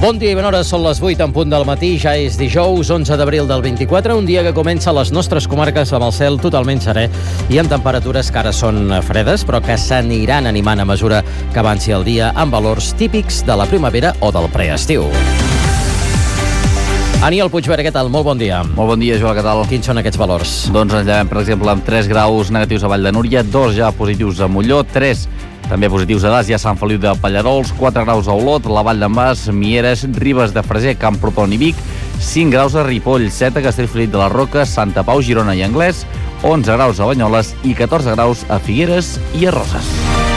Bon dia i bona hora, són les 8 en punt del matí, ja és dijous 11 d'abril del 24, un dia que comença a les nostres comarques amb el cel totalment serè i amb temperatures que ara són fredes, però que s'aniran animant a mesura que avanci el dia amb valors típics de la primavera o del preestiu. Aniol Puigvert, què tal? Molt bon dia. Molt bon dia, Joel, què tal? Quins són aquests valors? Doncs ens llevem, per exemple, amb 3 graus negatius a Vall de Núria, 2 ja positius a Molló, 3 també positius a Das i a Sant Feliu de Pallarols, 4 graus a Olot, la Vall d'en Bas, Mieres, Ribes de Freser, Camprodon i Vic, 5 graus a Ripoll, 7 a Castellfollit de la Roca, Santa Pau, Girona i Anglès, 11 graus a Banyoles i 14 graus a Figueres i a Roses.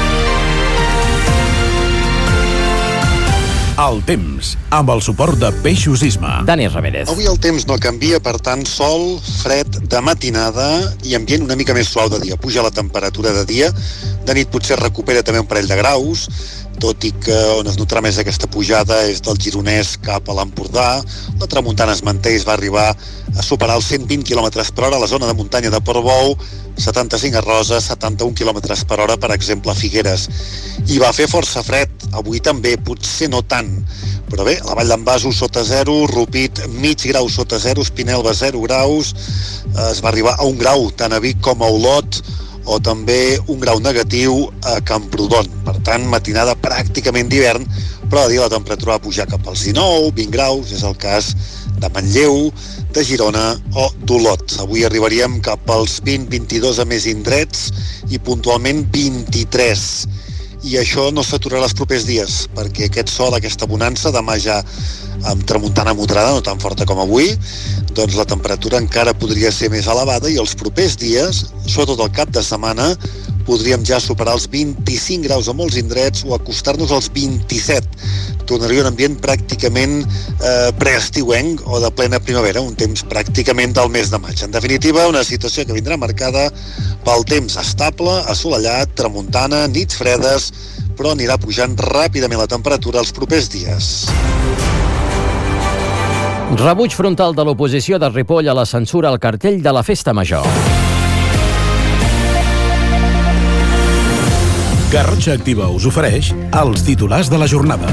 El temps, amb el suport de Peixos Isma. Dani Ramírez. Avui el temps no canvia, per tant, sol, fred de matinada i ambient una mica més suau de dia. Puja la temperatura de dia, de nit potser recupera també un parell de graus, tot i que on es notarà més aquesta pujada és del Gironès cap a l'Empordà. La tramuntana es manté i es va arribar a superar els 120 km per hora a la zona de muntanya de Portbou, 75 a Roses, 71 km per hora, per exemple, a Figueres. I va fer força fred, avui també, potser no tant, però bé, la Vall d'en Bas sota 0, Rupit mig grau sota 0, Espinelva 0 graus, es va arribar a 1 grau tant a Vic com a Olot, o també 1 grau negatiu a Camprodon. Per tant, matinada pràcticament d'hivern, però a dia la temperatura va pujar cap als 19, 20 graus, és el cas de Manlleu, de Girona o d'Olot. Avui arribaríem cap als 20-22 a més indrets i puntualment 23. I això no s'aturarà els propers dies, perquè aquest sol, aquesta bonança, demà ja amb tramuntana moderada, no tan forta com avui, doncs la temperatura encara podria ser més elevada i els propers dies, sobretot el cap de setmana, podríem ja superar els 25 graus a molts indrets o acostar-nos als 27. Tornaria un ambient pràcticament preestiuenc o de plena primavera, un temps pràcticament del mes de maig. En definitiva, una situació que vindrà marcada pel temps estable, assolellat, tramuntana, nits fredes, però anirà pujant ràpidament la temperatura els propers dies. Rebuig frontal de l'oposició de Ripoll a la censura al cartell de la Festa Major. Garrotxa Activa us ofereix els titulars de la jornada.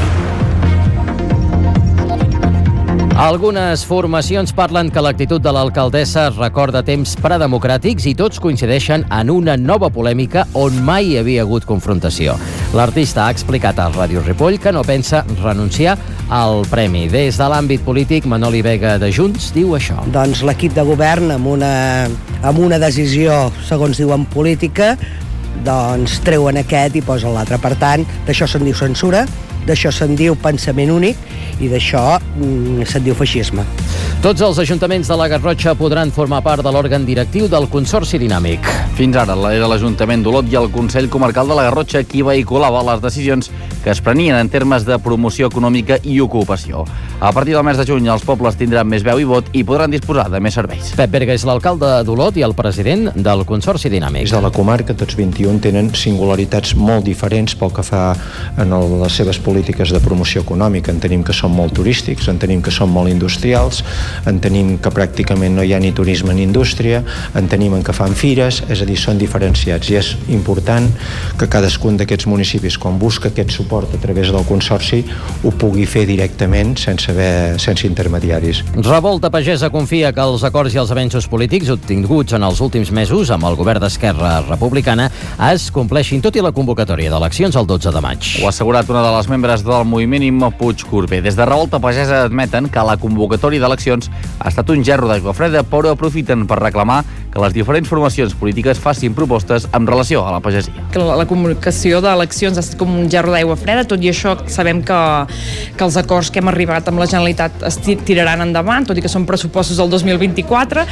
Algunes formacions parlen que l'actitud de l'alcaldessa recorda temps predemocràtics i tots coincideixen en una nova polèmica on mai hi havia hagut confrontació. L'artista ha explicat a Ràdio Ripoll que no pensa renunciar al premi. Des de l'àmbit polític, Manoli Vega de Junts diu això. Doncs l'equip de govern, amb una decisió, segons diuen, política, doncs treuen aquest i posen l'altre. Per tant, d'això se'n diu censura, d'això se'n diu pensament únic i d'això se'n diu feixisme. Tots els ajuntaments de la Garrotxa podran formar part de l'òrgan directiu del Consorci Dinàmic. Fins ara era l'Ajuntament d'Olot i el Consell Comarcal de la Garrotxa qui vehiculava les decisions que es prenien en termes de promoció econòmica i ocupació. A partir del mes de juny els pobles tindran més veu i vot i podran disposar de més serveis. Pep Berga és l'alcalde d'Olot i el president del Consorci Dinàmic. Des de la comarca, tots 21 tenen singularitats molt diferents pel que fa a les seves polítiques de promoció econòmica. En tenim que són molt turístics, en tenim que són molt industrials, en tenim que pràcticament no hi ha ni turisme ni indústria, en tenim que fan fires, és a dir, són diferenciats i és important que cadascun d'aquests municipis, quan busca aquest suport a través del Consorci, ho pugui fer directament sense intermediaris. Revolta Pagesa confia que els acords i els avenços polítics obtinguts en els últims mesos amb el govern d'Esquerra Republicana es compleixin tot i la convocatòria d'eleccions el 12 de maig. Ho ha assegurat una de les membres del moviment Imma Puig Corbé. Des de Revolta Pagesa admeten que la convocatòria d'eleccions ha estat un gerro d'aigua freda, però aprofiten per reclamar que les diferents formacions polítiques facin propostes en relació a la pagesia. La comunicació d'eleccions ha estat com un gerro d'aigua freda, tot i això sabem que els acords que hem arribat amb la Generalitat es tiraran endavant, tot i que són pressupostos del 2024,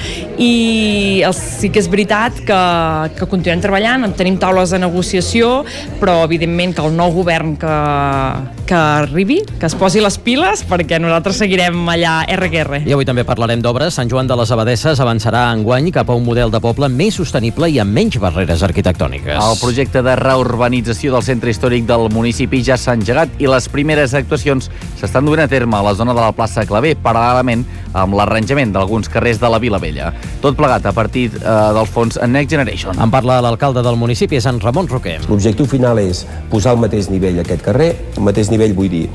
i sí que és veritat que continuem treballant, tenim taules de negociació, però evidentment que el nou govern que arribi, que es posi les piles, perquè nosaltres seguirem allà RQR. I avui també parlarem d'obres. Sant Joan de les Abadesses avançarà enguany cap a un model de poble més sostenible i amb menys barreres arquitectòniques. El projecte de reurbanització del centre històric del municipi ja s'ha engegat i les primeres actuacions s'estan duent a terme a la zona de la plaça Clavé, paral·lelament amb l'arranjament d'alguns carrers de la Vila Vella. Tot plegat a partir del fons Next Generation. En parla l'alcalde del municipi, és en Ramon Roquer. L'objectiu final és posar al mateix nivell aquest carrer. Al mateix nivell vull dir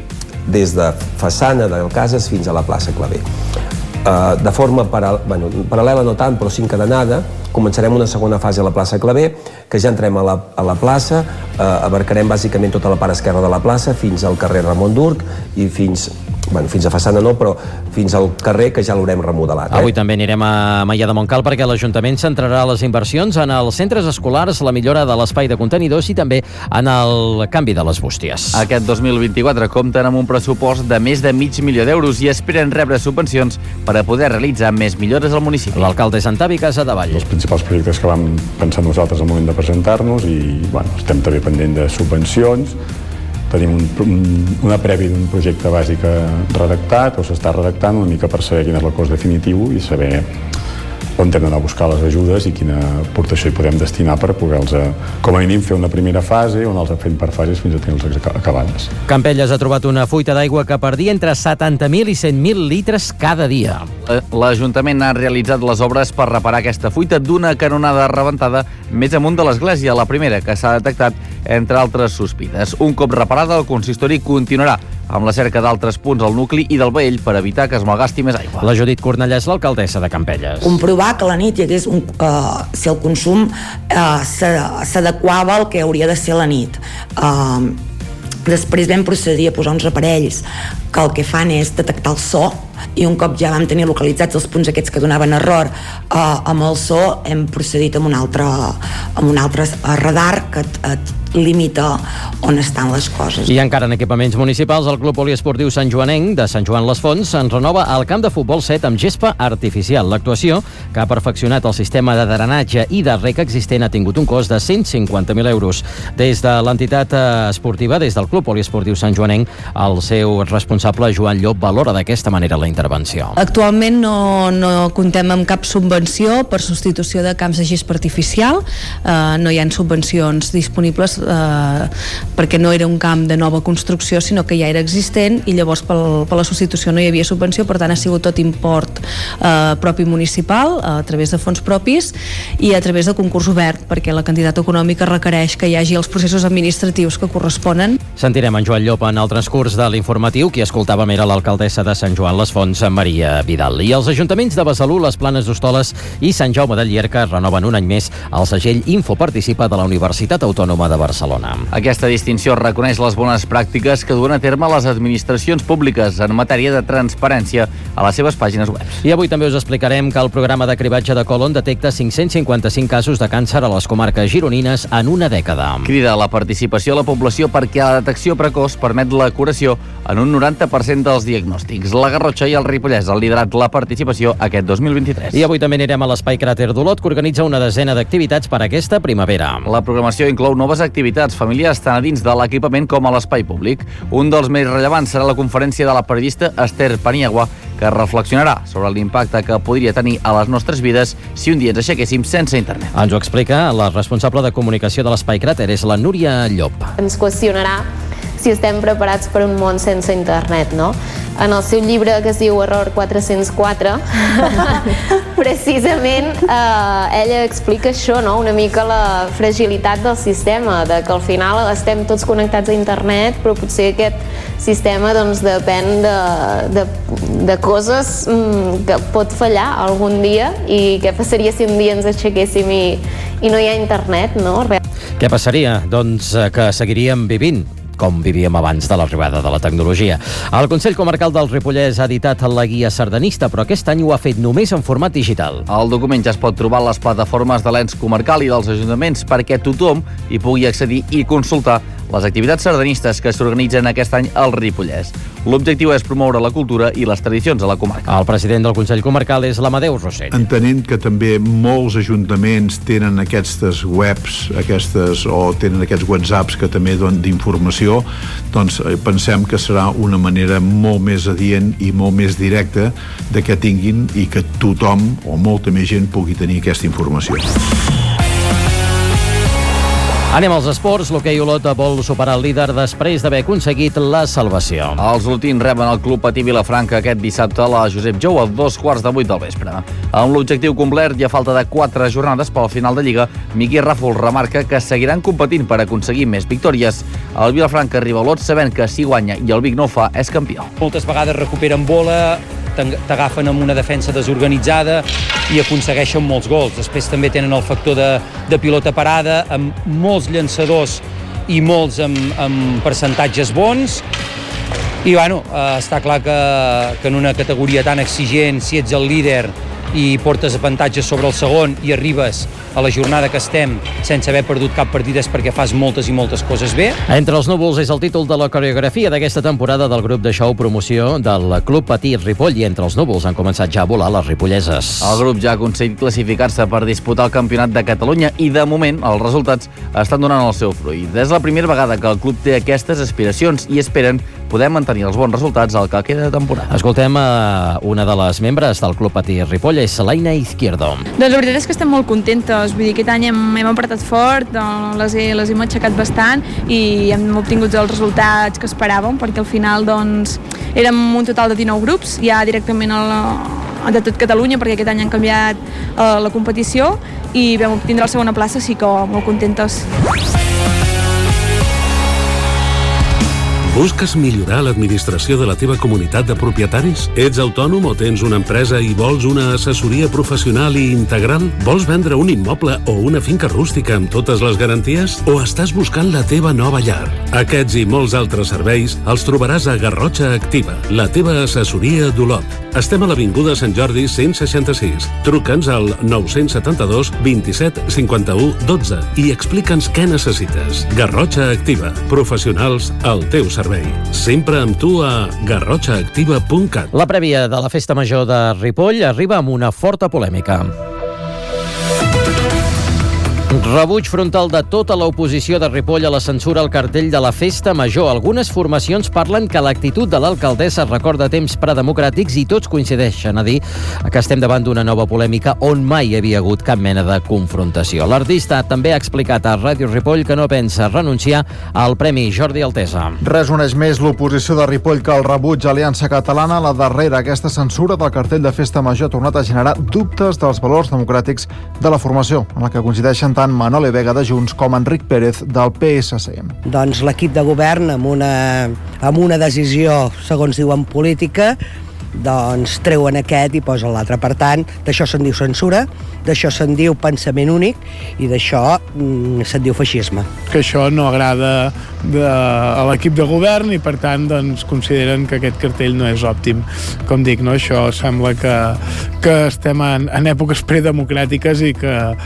des de façana del Cases fins a la plaça Clavé. De forma paral·lela, no tant, però sí encadenada, començarem una segona fase a la plaça Clavé, que ja entrem a la plaça, abarcarem bàsicament tota la part esquerra de la plaça fins al carrer Ramon Durc i fins a façana no, però fins al carrer, que ja l'haurem remodelat. Avui també anirem a Maià de Montcal perquè l'Ajuntament centrarà les inversions en els centres escolars, la millora de l'espai de contenidors i també en el canvi de les bústies. Aquest 2024 compten amb un pressupost de més de $500.000 i esperen rebre subvencions per a poder realitzar més millores al municipi. L'alcalde és Antavi Casadevall. Els principals projectes que vam pensar nosaltres al moment de presentar-nos i estem també pendent de subvencions. Tenim una prèvia d'un projecte bàsic redactat, o s'està redactant una mica per saber quin és el cost definitiu i saber on hem d'anar a buscar les ajudes i quina aportació hi podem destinar per poder-los, com a mínim, fer una primera fase o anar-los fent per fases fins a tenir-los acabades. Campelles ha trobat una fuita d'aigua que perdia entre 70.000 i 100.000 litres cada dia. L'Ajuntament ha realitzat les obres per reparar aquesta fuita d'una canonada rebentada més amunt de l'església, la primera que s'ha detectat entre altres sospites. Un cop reparada, el consistori continuarà amb la cerca d'altres punts al nucli i del Baell per evitar que es malgasti més aigua. La Judit Cornellà és l'alcaldessa de Campelles. Comprovar que a la nit hi hagués si el consum s'adequava al que hauria de ser la nit. Després vam procedir a posar uns aparells que el que fan és detectar el so, i un cop ja vam tenir localitzats els punts aquests que donaven error amb el so, hem procedit amb un altre radar que limita on estan les coses. I encara en equipaments municipals, el Club Poliesportiu Sant Joanenc de Sant Joan les Fonts en renova el camp de futbol 7 amb gespa artificial. L'actuació, que ha perfeccionat el sistema de drenatge i de rec existent, ha tingut un cost de 150.000 euros. Des de l'entitat esportiva, des del Club Poliesportiu Sant Joanenc, el seu responsable, Joan Llop, valora d'aquesta manera la intervenció. Actualment no comptem amb cap subvenció per substitució de camps de gespa artificial. No hi ha subvencions disponibles perquè no era un camp de nova construcció, sinó que ja era existent, i llavors per la substitució no hi havia subvenció. Per tant, ha sigut tot import propi municipal, a través de fons propis i a través de concurs obert, perquè la quantitat econòmica requereix que hi hagi els processos administratius que corresponen. Sentirem en Joan Llop en el transcurs de l'informatiu. Qui escoltàvem era l'alcaldessa de Sant Joan les Fonts, Maria Vidal. I els ajuntaments de Besalú, les Planes d'Hostoles i Sant Jaume de Llierca renoven un any més el segell Info Participa de la Universitat Autònoma de Barcelona. Aquesta distinció reconeix les bones pràctiques que duen a terme les administracions públiques en matèria de transparència a les seves pàgines web. I avui també us explicarem que el programa de cribatge de còlon detecta 555 casos de càncer a les comarques gironines en una dècada. Crida la participació a la població perquè la detecció precoç permet la curació en un 90% dels diagnòstics. La Garrotxa i el Ripollès han liderat la participació aquest 2023. I avui també anirem a l'Espai Cràter d'Olot, que organitza una desena d'activitats per aquesta primavera. La programació inclou noves activitats familiars tant a dins de l'equipament com a l'espai públic. Un dels més rellevants serà la conferència de la periodista Esther Paniagua, que reflexionarà sobre l'impacte que podria tenir a les nostres vides si un dia ens aixequéssim sense internet. Ens ho explica la responsable de comunicació de l'Espai Cràter, és la Núria Llop. Ens qüestionarà si estem preparats per un món sense internet, no? En el seu llibre, que es diu Error 404, precisament ella explica això, no? Una mica la fragilitat del sistema, de que al final estem tots connectats a internet, però potser aquest sistema doncs, depèn de coses que pot fallar algun dia, i què passaria si un dia ens aixequéssim i no hi ha internet, no? Què passaria? Doncs que seguiríem vivint com vivíem abans de l'arribada de la tecnologia. El Consell Comarcal del Ripollès ha editat la guia sardanista, però aquest any ho ha fet només en format digital. El document ja es pot trobar a les plataformes de l'ens comarcal i dels ajuntaments perquè tothom hi pugui accedir i consultar les activitats sardanistes que s'organitzen aquest any al Ripollès. L'objectiu és promoure la cultura i les tradicions a la comarca. El president del Consell Comarcal és l'Amadeu Rossell. Entenent que també molts ajuntaments tenen aquestes webs, o tenen aquests whatsapps que també donen d'informació, doncs pensem que serà una manera molt més adient i molt més directa de que tinguin i que tothom o molta més gent pugui tenir aquesta informació. Anem als esports. L'hoquei Olot vol superar el líder després d'haver aconseguit la salvació. Els olotins reben el Club Patí Vilafranca aquest dissabte a la Josep Jou a 7:15 del vespre. Amb l'objectiu complert i a falta de 4 jornades pel final de Lliga, Miqui Ràfol remarca que seguiran competint per aconseguir més victòries. El Vilafranca arriba a Olot sabent que si guanya i el Vic no ho fa, és campió. Moltes vegades recuperen bola, t'agafen amb una defensa desorganitzada i aconsegueixen molts gols. Després també tenen el factor de pilota parada, amb molts llançadors i molts amb percentatges bons. I bueno, està clar que en una categoria tan exigent, si ets el líder i portes avantatges sobre el segon i arribes a la jornada que estem sense haver perdut cap partit és perquè fas moltes i moltes coses bé. Entre els núvols és el títol de la coreografia d'aquesta temporada del grup de show promoció del Club Patí Ripoll, i entre els núvols han començat ja a volar les ripolleses. El grup ja ha aconseguit classificar-se per disputar el Campionat de Catalunya i de moment els resultats estan donant el seu fruit. És la primera vegada que el club té aquestes aspiracions i esperen poder mantenir els bons resultats al que queda de temporada. Escoltem una de les membres del Club Patí Ripoll, és Laina Izquierdo. Doncs la veritat és que estem molt contentes. Vull dir, aquest any hem apretat fort, les hem aixecat bastant i hem obtingut els resultats que esperàvem, perquè al final doncs, érem un total de 19 grups, ja directament de tot Catalunya, perquè aquest any han canviat la competició i vam obtindre la segona plaça, sí que molt contentes. Busques millorar l'administració de la teva comunitat de propietaris? Ets autònom o tens una empresa i vols una assessoria professional i integral? Vols vendre un immoble o una finca rústica amb totes les garanties? O estàs buscant la teva nova llar? Aquests i molts altres serveis els trobaràs a Garrotxa Activa, la teva assessoria d'Olot. Estem a l'Avinguda Sant Jordi 166. Truca'ns al 972 27 51 12 i explica'ns què necessites. Garrotxa Activa, professionals al teu servei. Sempre amb tu a garrotxaactiva.cat. La prèvia de la Festa Major de Ripoll arriba amb una forta polèmica. Rebuig frontal de tota l'oposició de Ripoll a la censura al cartell de la Festa Major. Algunes formacions parlen que l'actitud de l'alcaldessa recorda temps predemocràtics i tots coincideixen a dir que estem davant d'una nova polèmica on mai hi havia hagut cap mena de confrontació. L'artista també ha explicat a Ràdio Ripoll que no pensa renunciar al Premi Jordi Altesa. Res uneix més l'oposició de Ripoll que el rebuig a Aliança Catalana. La darrera, aquesta censura del cartell de Festa Major, ha tornat a generar dubtes dels valors democràtics de la formació, en la que coincideixen tant Manol Vega de Junts com Enric Pérez del PSC. Doncs l'equip de govern, amb una decisió, segons diuen, política, doncs treuen aquest i posen l'altre. Per tant, d'això se'n diu censura, d'això se'n diu pensament únic i d'això se'n diu feixisme. Que això no agrada a l'equip de govern i per tant doncs, consideren que aquest cartell no és òptim. Com dic, no? Això sembla que estem en èpoques predemocràtiques i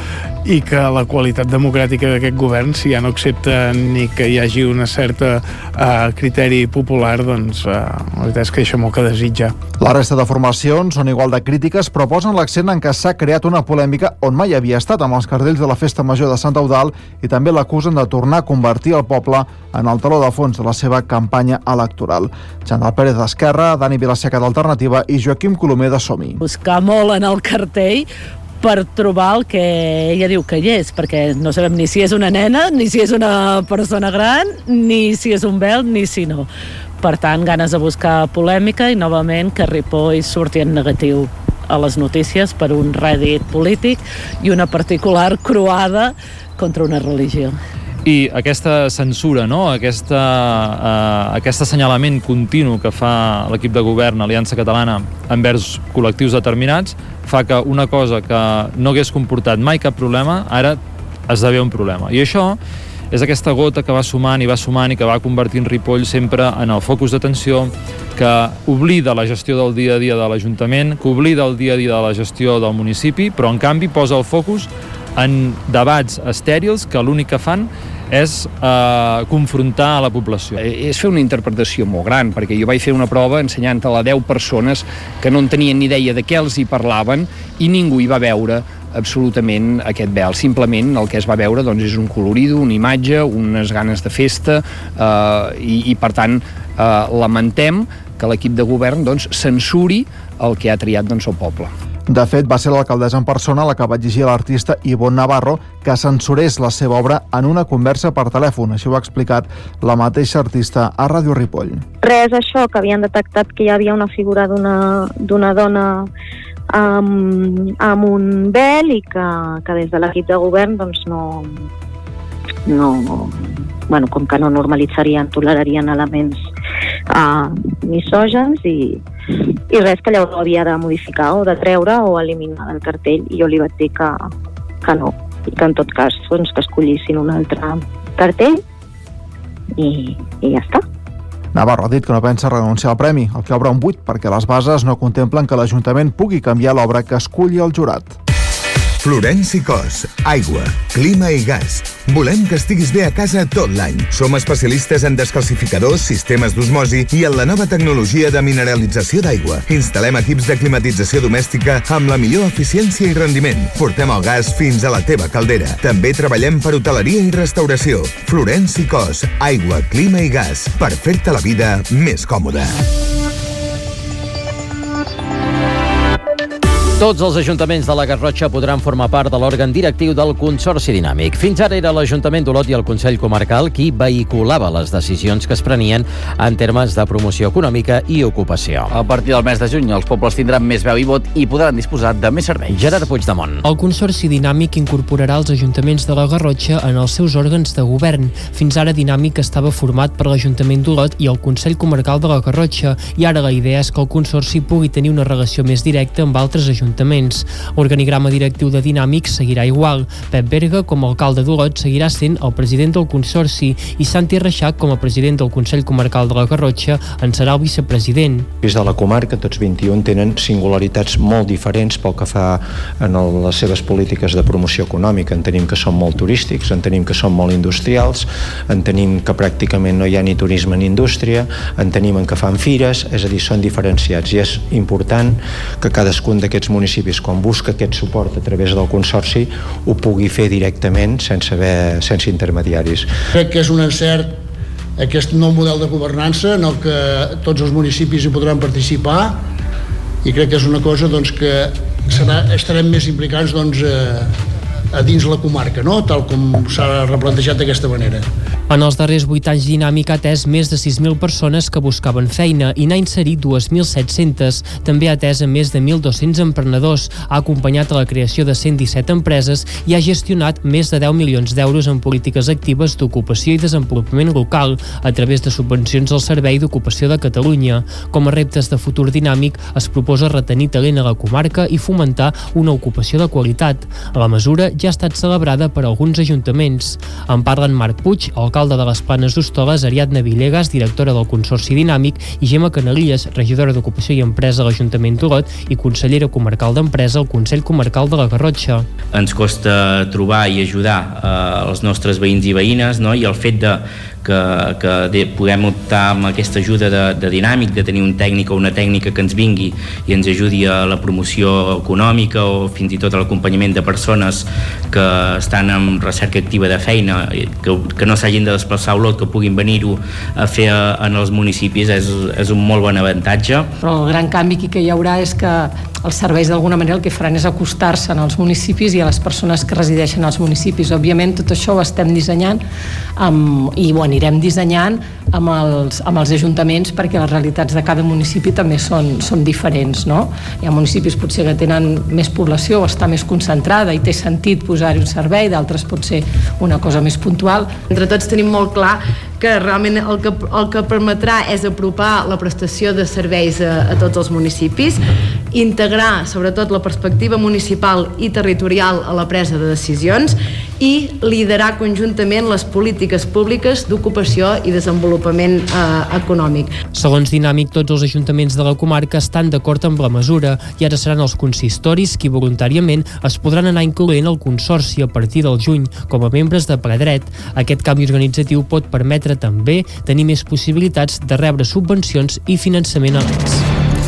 que la qualitat democràtica d'aquest govern, si ja no accepta ni que hi hagi una certa criteri popular, doncs la veritat és que això molt que desitjar. La resta de formacions són igual de crítiques, però posen l'accent en que s'ha creat una polèmica on mai havia estat, amb els cartells de la Festa Major de Sant Eudald, i també l'acusen de tornar a convertir el poble en el teló de fons de la seva campanya electoral. Xandall Pérez d'Esquerra, Dani Vilaseca d'Alternativa i Joaquim Colomer de Som-hi. Buscar molt en el cartell per trobar el que ella diu que hi és, perquè no sabem ni si és una nena, ni si és una persona gran, ni si és un vel, ni si no. Per tant, ganes de buscar polèmica i, novament, que Ripoll surti en negatiu a les notícies per un rèdit polític i una particular croada contra una religió. I aquesta censura, no? aquest assenyalament continu que fa l'equip de govern Aliança Catalana envers col·lectius determinats fa que una cosa que no hagués comportat mai cap problema ara esdevé un problema. I això és aquesta gota que va sumant i que va convertint Ripoll sempre en el focus d'atenció, que oblida la gestió del dia a dia de l'Ajuntament, que oblida el dia a dia de la gestió del municipi, però en canvi posa el focus en debats estèrils que l'únic que fan és confrontar a la població. És fer una interpretació molt gran, perquè jo vaig fer una prova ensenyant-la a 10 persones que no en tenien ni idea de què els hi parlaven i ningú hi va veure absolutament aquest vel. Simplement el que es va veure doncs, és un colorido, una imatge, unes ganes de festa i per tant lamentem que l'equip de govern doncs, censuri el que ha triat doncs, el poble. De fet, va ser l'alcaldessa en persona la que va exigir a l'artista Ivonne Navarro que censurés la seva obra en una conversa per telèfon. Així ho ha explicat la mateixa artista a Ràdio Ripoll. Res, això, que havien detectat que hi havia una figura d'una dona amb un vel i que des de l'equip de govern doncs com que no normalitzarien, tolerarien elements misògens i res, que llavors havia de modificar o de treure o eliminar del cartell, i jo li vaig dir que no, i que en tot cas doncs, que escollissin un altre cartell i ja està. Navarro ha dit que no pensa renunciar al premi, el que obre un buit perquè les bases no contemplen que l'Ajuntament pugui canviar l'obra que esculli el jurat. Florenci Cos, aigua, clima i gas. Volem que estiguis bé a casa tot l'any. Som especialistes en descalcificadors, sistemes d'osmosi i en la nova tecnologia de mineralització d'aigua. Instal·lem equips de climatització domèstica amb la millor eficiència i rendiment. Portem el gas fins a la teva caldera. També treballem per hoteleria i restauració. Florenci Cos, aigua, clima i gas. Per fer-te la vida més còmoda. Tots els ajuntaments de la Garrotxa podran formar part de l'òrgan directiu del Consorci Dinàmic. Fins ara era l'Ajuntament d'Olot i el Consell Comarcal qui vehiculava les decisions que es prenien en termes de promoció econòmica i ocupació. A partir del mes de juny, els pobles tindran més veu i vot i podran disposar de més serveis. Gerard Puigdemont. El Consorci Dinàmic incorporarà els ajuntaments de la Garrotxa en els seus òrgans de govern. Fins ara Dinàmic estava format per l'Ajuntament d'Olot i el Consell Comarcal de la Garrotxa, i ara la idea és que el Consorci pugui tenir una relació més directa amb altres ajuntaments. L'organigrama directiu de Dinàmic seguirà igual. Pep Berga, com a alcalde d'Olot, seguirà sent el president del Consorci i Santi Reixac, com a president del Consell Comarcal de la Garrotxa, en serà el vicepresident. Des de la comarca, tots 21 tenen singularitats molt diferents pel que fa a les seves polítiques de promoció econòmica. En tenim que són molt turístics, en tenim que són molt industrials, en tenim que pràcticament no hi ha ni turisme ni indústria, en tenim que fan fires, és a dir, són diferenciats, i és important que cadascun d'aquests municipis, quan busca aquest suport a través del Consorci, ho pugui fer directament sense intermediaris. Crec que és un encert aquest nou model de governança en el que tots els municipis hi podran participar, i crec que és una cosa doncs, que estarem més implicats doncs, a dins la comarca, no? Tal com s'ha replantejat d'aquesta manera. En els darrers 8 anys Dinàmic ha atès més de 6.000 persones que buscaven feina i n'ha inserit 2.700. També ha atès a més de 1.200 emprenedors, ha acompanyat a la creació de 117 empreses i ha gestionat més de 10 milions d'euros en polítiques actives d'ocupació i desenvolupament local a través de subvencions al Servei d'Ocupació de Catalunya. Com a reptes de futur Dinàmic es proposa retenir talent a la comarca i fomentar una ocupació de qualitat. La mesura ja ha estat celebrada per alguns ajuntaments. En parlen Marc Puig, alcalde de les Planes d'Hostoles, Ariadna Villegas, directora del Consorci Dinàmic, i Gemma Canalies, regidora d'Ocupació i Empresa a l'Ajuntament d'Olot i consellera comarcal d'Empresa al Consell Comarcal de la Garrotxa. Ens costa trobar i ajudar els nostres veïns i veïnes, no? I el fet que puguem optar amb aquesta ajuda de Dinàmic, de tenir un tècnic o una tècnica que ens vingui i ens ajudi a la promoció econòmica o fins i tot a l'acompanyament de persones que estan en recerca activa de feina, que no s'hagin de desplaçar a Olot, que puguin venir-ho a fer en els municipis, és un molt bon avantatge. Però el gran canvi que hi haurà és que els serveis d'alguna manera el que faran és acostar-se als municipis i a les persones que resideixen als municipis. Òbviament tot això ho estem dissenyant i ho anirem dissenyant amb els ajuntaments, perquè les realitats de cada municipi també són diferents, no? Hi ha municipis potser que tenen més població o està més concentrada i té sentit posar-hi un servei, d'altres pot ser una cosa més puntual. Entre tots tenim molt clar que realment el que permetrà és apropar la prestació de serveis a tots els municipis, integrar sobretot la perspectiva municipal i territorial a la presa de decisions i liderar conjuntament les polítiques públiques d'ocupació i desenvolupament econòmic. Segons Dinàmic, tots els ajuntaments de la comarca estan d'acord amb la mesura i ara seran els consistoris qui voluntàriament es podran anar incloent al Consorci a partir del juny com a membres de ple dret. Aquest canvi organitzatiu pot permetre també tenir més possibilitats de rebre subvencions i finançament a l'ENS.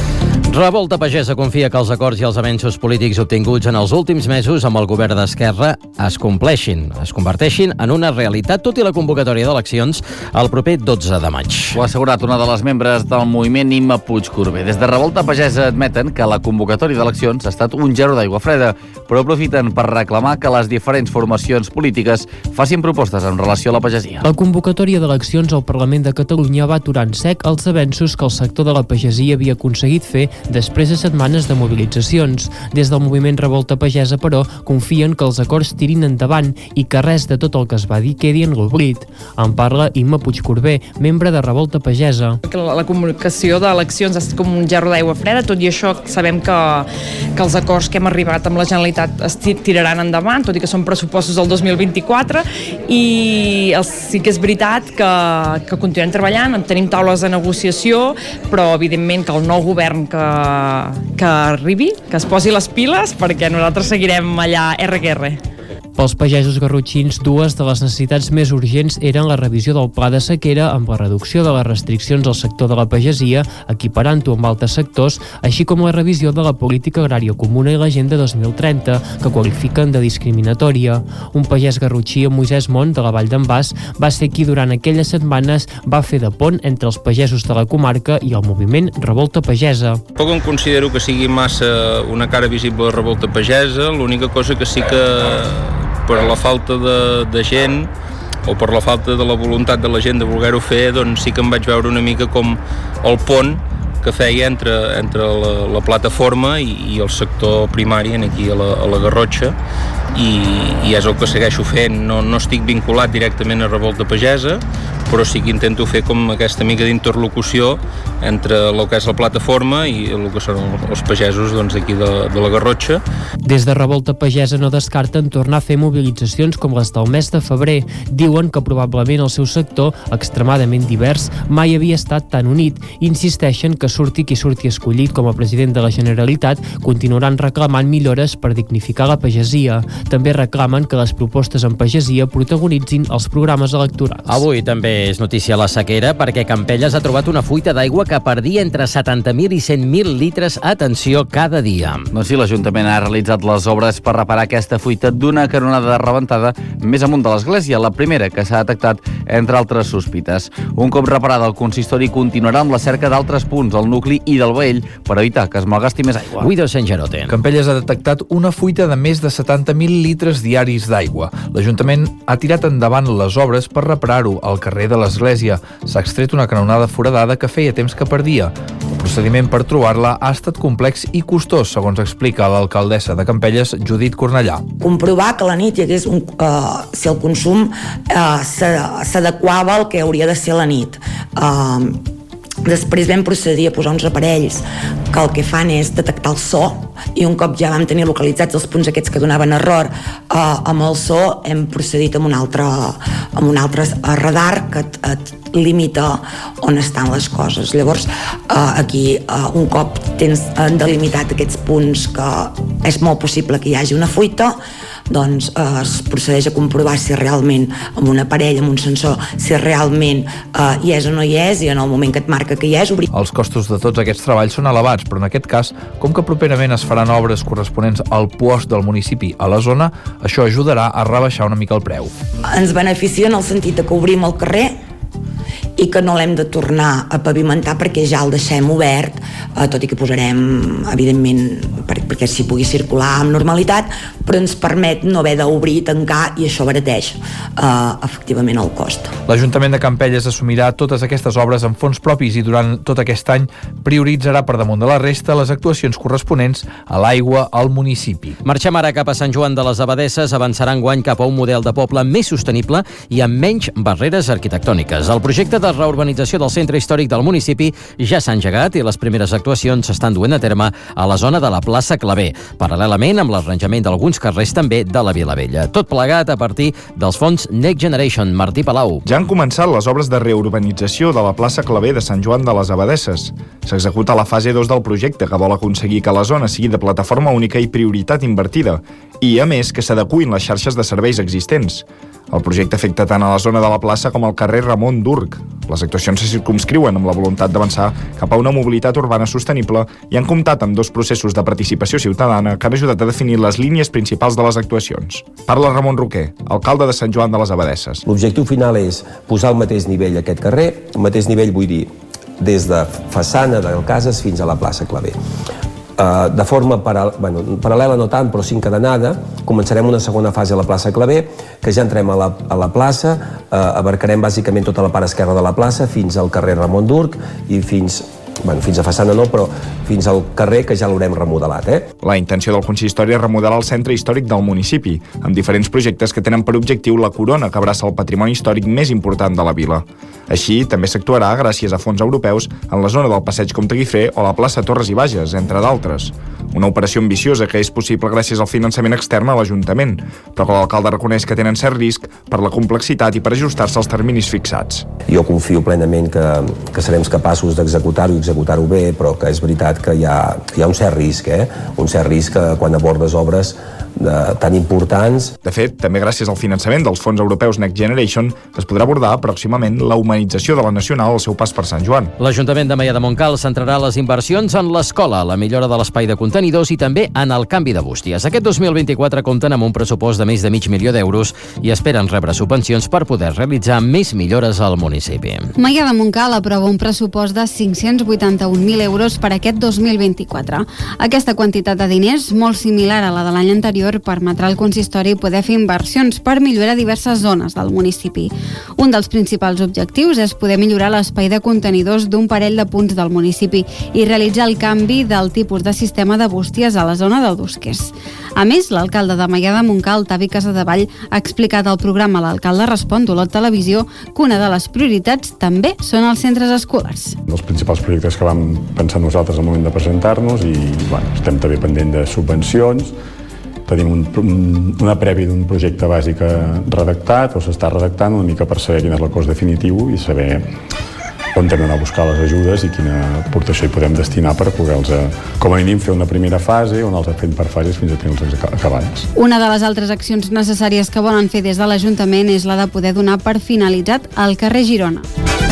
Revolta Pagesa confia que els acords i els avenços polítics obtinguts en els últims mesos amb el govern d'Esquerra es compleixin, es converteixin en una realitat, tot i la convocatòria d'eleccions el proper 12 de maig. Ho ha assegurat una de les membres del moviment Imma Puigcorbé. Des de Revolta Pagesa admeten que la convocatòria d'eleccions ha estat un gerro d'aigua freda, però aprofiten per reclamar que les diferents formacions polítiques facin propostes en relació a la pagesia. La convocatòria d'eleccions al Parlament de Catalunya va aturar en sec els avenços que el sector de la pagesia havia aconseguit fer després de setmanes de mobilitzacions. Des del moviment Revolta Pagesa, però, confien que els acords tirin endavant i que res de tot el que es va dir quedi en l'oblit. En parla Imma Puigcorbé, membre de Revolta Pagesa. La comunicació d'eleccions ha estat com un gerro d'aigua freda, tot i això sabem que els acords que hem arribat amb la Generalitat es tiraran endavant, tot i que són pressupostos del 2024, i sí que és veritat que continuem treballant, tenim taules de negociació, però evidentment que el nou govern que arribi, que es posi les piles, perquè nosaltres seguirem allà RQR. Pels pagesos garrotxins, dues de les necessitats més urgents eren la revisió del pla de sequera amb la reducció de les restriccions al sector de la pagesia, equiparant-ho amb altres sectors, així com la revisió de la política agrària comuna i l'Agenda 2030, que qualifiquen de discriminatòria. Un pagès garrotxí, Moisès Mont, de la Vall d'en Bas, va ser qui durant aquelles setmanes va fer de pont entre els pagesos de la comarca i el moviment Revolta Pagesa. Poc em considero que sigui massa una cara visible de Revolta Pagesa, l'única cosa que sí que per la falta de gent o per la falta de la voluntat de la gent de voler-ho fer, doncs sí que em vaig veure una mica com el pont que feia entre la plataforma i el sector primari aquí a la Garrotxa, i és el que segueixo fent. No estic vinculat directament a Revolta Pagesa, però sí que intento fer com aquesta mica d'interlocució entre el que és la plataforma i el que són els pagesos d'aquí de la Garrotxa. Des de Revolta Pagesa no descarten tornar a fer mobilitzacions com les del mes de febrer. Diuen que probablement el seu sector, extremadament divers, mai havia estat tan unit. Insisteixen que surti qui surti escollit com a president de la Generalitat, continuaran reclamant millores per dignificar la pagesia. També reclamen que les propostes en pagesia protagonitzin els programes electorals. Avui també és notícia la sequera, perquè Campelles ha trobat una fuita d'aigua que perdia entre 70.000 i 100.000 litres, atenció, cada dia. Doncs sí, l'Ajuntament ha realitzat les obres per reparar aquesta fuita d'una canonada rebentada més amunt de l'església, la primera que s'ha detectat entre altres sospites. Un cop reparada, el consistori continuarà amb la cerca d'altres punts al nucli i del Baell per evitar que es malgasti més aigua. Guido Sengerote. Campelles ha detectat una fuita de més de 70.000 litres diaris d'aigua. L'Ajuntament ha tirat endavant les obres per reparar-ho al carrer de l'església. S'ha extret una canonada foradada que feia temps que perdia. El procediment per trobar-la ha estat complex i costós, segons explica l'alcaldessa de Campelles, Judit Cornellà. Comprovar que a la nit hi hagués si el consum s'adequava al que hauria de ser a la nit. Després vam procedir a posar uns aparells que el que fan és detectar el so, i un cop ja vam tenir localitzats els punts aquests que donaven error amb el so, hem procedit amb un altre radar que et limita on estan les coses. Llavors aquí un cop tens delimitat aquests punts que és molt possible que hi hagi una fuita, doncs es procedeix a comprovar si realment amb un aparell, amb un sensor, si realment hi és o no hi és, i en el moment que et marca que hi és, obrir. Els costos de tots aquests treballs són elevats, però en aquest cas, com que properament es faran obres corresponents al puosc del municipi a la zona, això ajudarà a rebaixar una mica el preu. Ens beneficia en el sentit que obrim el carrer i que no l'hem de tornar a pavimentar perquè ja el deixem obert, tot i que posarem, evidentment, perquè s'hi pugui circular amb normalitat, però ens permet no haver d'obrir i tancar, i això abarateix efectivament el cost. L'Ajuntament de Campelles assumirà totes aquestes obres amb fons propis i durant tot aquest any prioritzarà per damunt de la resta les actuacions corresponents a l'aigua al municipi. Marxem ara cap a Sant Joan de les Abadesses, avançarà enguany cap a un model de poble més sostenible i amb menys barreres arquitectòniques. El projecte de reurbanització del centre històric del municipi ja s'ha engegat i les primeres actuacions s'estan duent a terme a la zona de la plaça Claver, paral·lelament amb l'arranjament d'alguns carrers també de la Vila Vella. Tot plegat a partir dels fons Next Generation. Martí Palau. Ja han començat les obres de reurbanització de la plaça Claver de Sant Joan de les Abadesses. S'executa la fase 2 del projecte, que vol aconseguir que la zona sigui de plataforma única i prioritat invertida. i, a més, que s'adeqüin les xarxes de serveis existents. El projecte afecta tant a la zona de la plaça com al carrer Ramon Durg. Les actuacions se circumscriuen amb la voluntat d'avançar cap a una mobilitat urbana sostenible i han comptat amb 2 processos de participació ciutadana que han ajudat a definir les línies principals de les actuacions. Parla Ramon Roquer, alcalde de Sant Joan de les Abadesses. L'objectiu final és posar al mateix nivell aquest carrer. Al mateix nivell vull dir des de façana del Cases fins a la plaça Clavé. De forma paral·lela no tant, però sí encadenada, començarem una segona fase a la plaça Clavé, que ja entrem a la plaça, abarcarem bàsicament tota la part esquerra de la plaça fins al carrer Ramon Durg i fins a façana no, però fins al carrer que ja l'haurem remodelat. La intenció del consistori és remodelar el centre històric del municipi, amb diferents projectes que tenen per objectiu la corona que abraça el patrimoni històric més important de la vila. Així, també s'actuarà gràcies a fons europeus en la zona del Passeig Comte Guifré o la plaça Torres i Bages, entre d'altres. Una operació ambiciosa que és possible gràcies al finançament extern a l'Ajuntament, però que l'alcalde reconeix que tenen cert risc per la complexitat i per ajustar-se als terminis fixats. Jo confio plenament que serem capaços d'executar-ho i executar-ho bé, però que és veritat que hi ha un cert risc, un cert risc quan abordes obres tan importants. De fet, també gràcies al finançament dels fons europeus Next Generation es podrà abordar pròximament la humanització de la Nacional al seu pas per Sant Joan. L'Ajuntament de Maià de Montcal centrarà les inversions en l'escola, la millora de l'espai de contenidors i també en el canvi de bústies. Aquest 2024 compten amb un pressupost de més de $500.000 i esperen rebre subvencions per poder realitzar més millores al municipi. Maià de Montcal aprova un pressupost de €581.000 per aquest 2024. Aquesta quantitat de diners, molt similar a la de l'any anterior, permetrà al consistori poder fer inversions per millorar diverses zones del municipi. Un dels principals objectius és poder millorar l'espai de contenidors d'un parell de punts del municipi i realitzar el canvi del tipus de sistema de bústies a la zona del Dusquers. A més, l'alcalde de Maià de Montcal, Tavi Casadevall, ha explicat al programa L'Alcalde Respon d'Olot Televisió que una de les prioritats també són els centres escolars. Els principals projectes que vam pensar nosaltres al moment de presentar-nos i estem també pendent de subvencions. Tenim una prèvia d'un projecte bàsic redactat o s'està redactant una mica per saber quin és el cost definitiu i saber on hem d'anar a buscar les ajudes i quina aportació hi podem destinar per poder-los, com a mínim, fer una primera fase on els fem per fases fins a tenir-los acabats. Una de les altres accions necessàries que volen fer des de l'Ajuntament és la de poder donar per finalitzat el carrer Girona.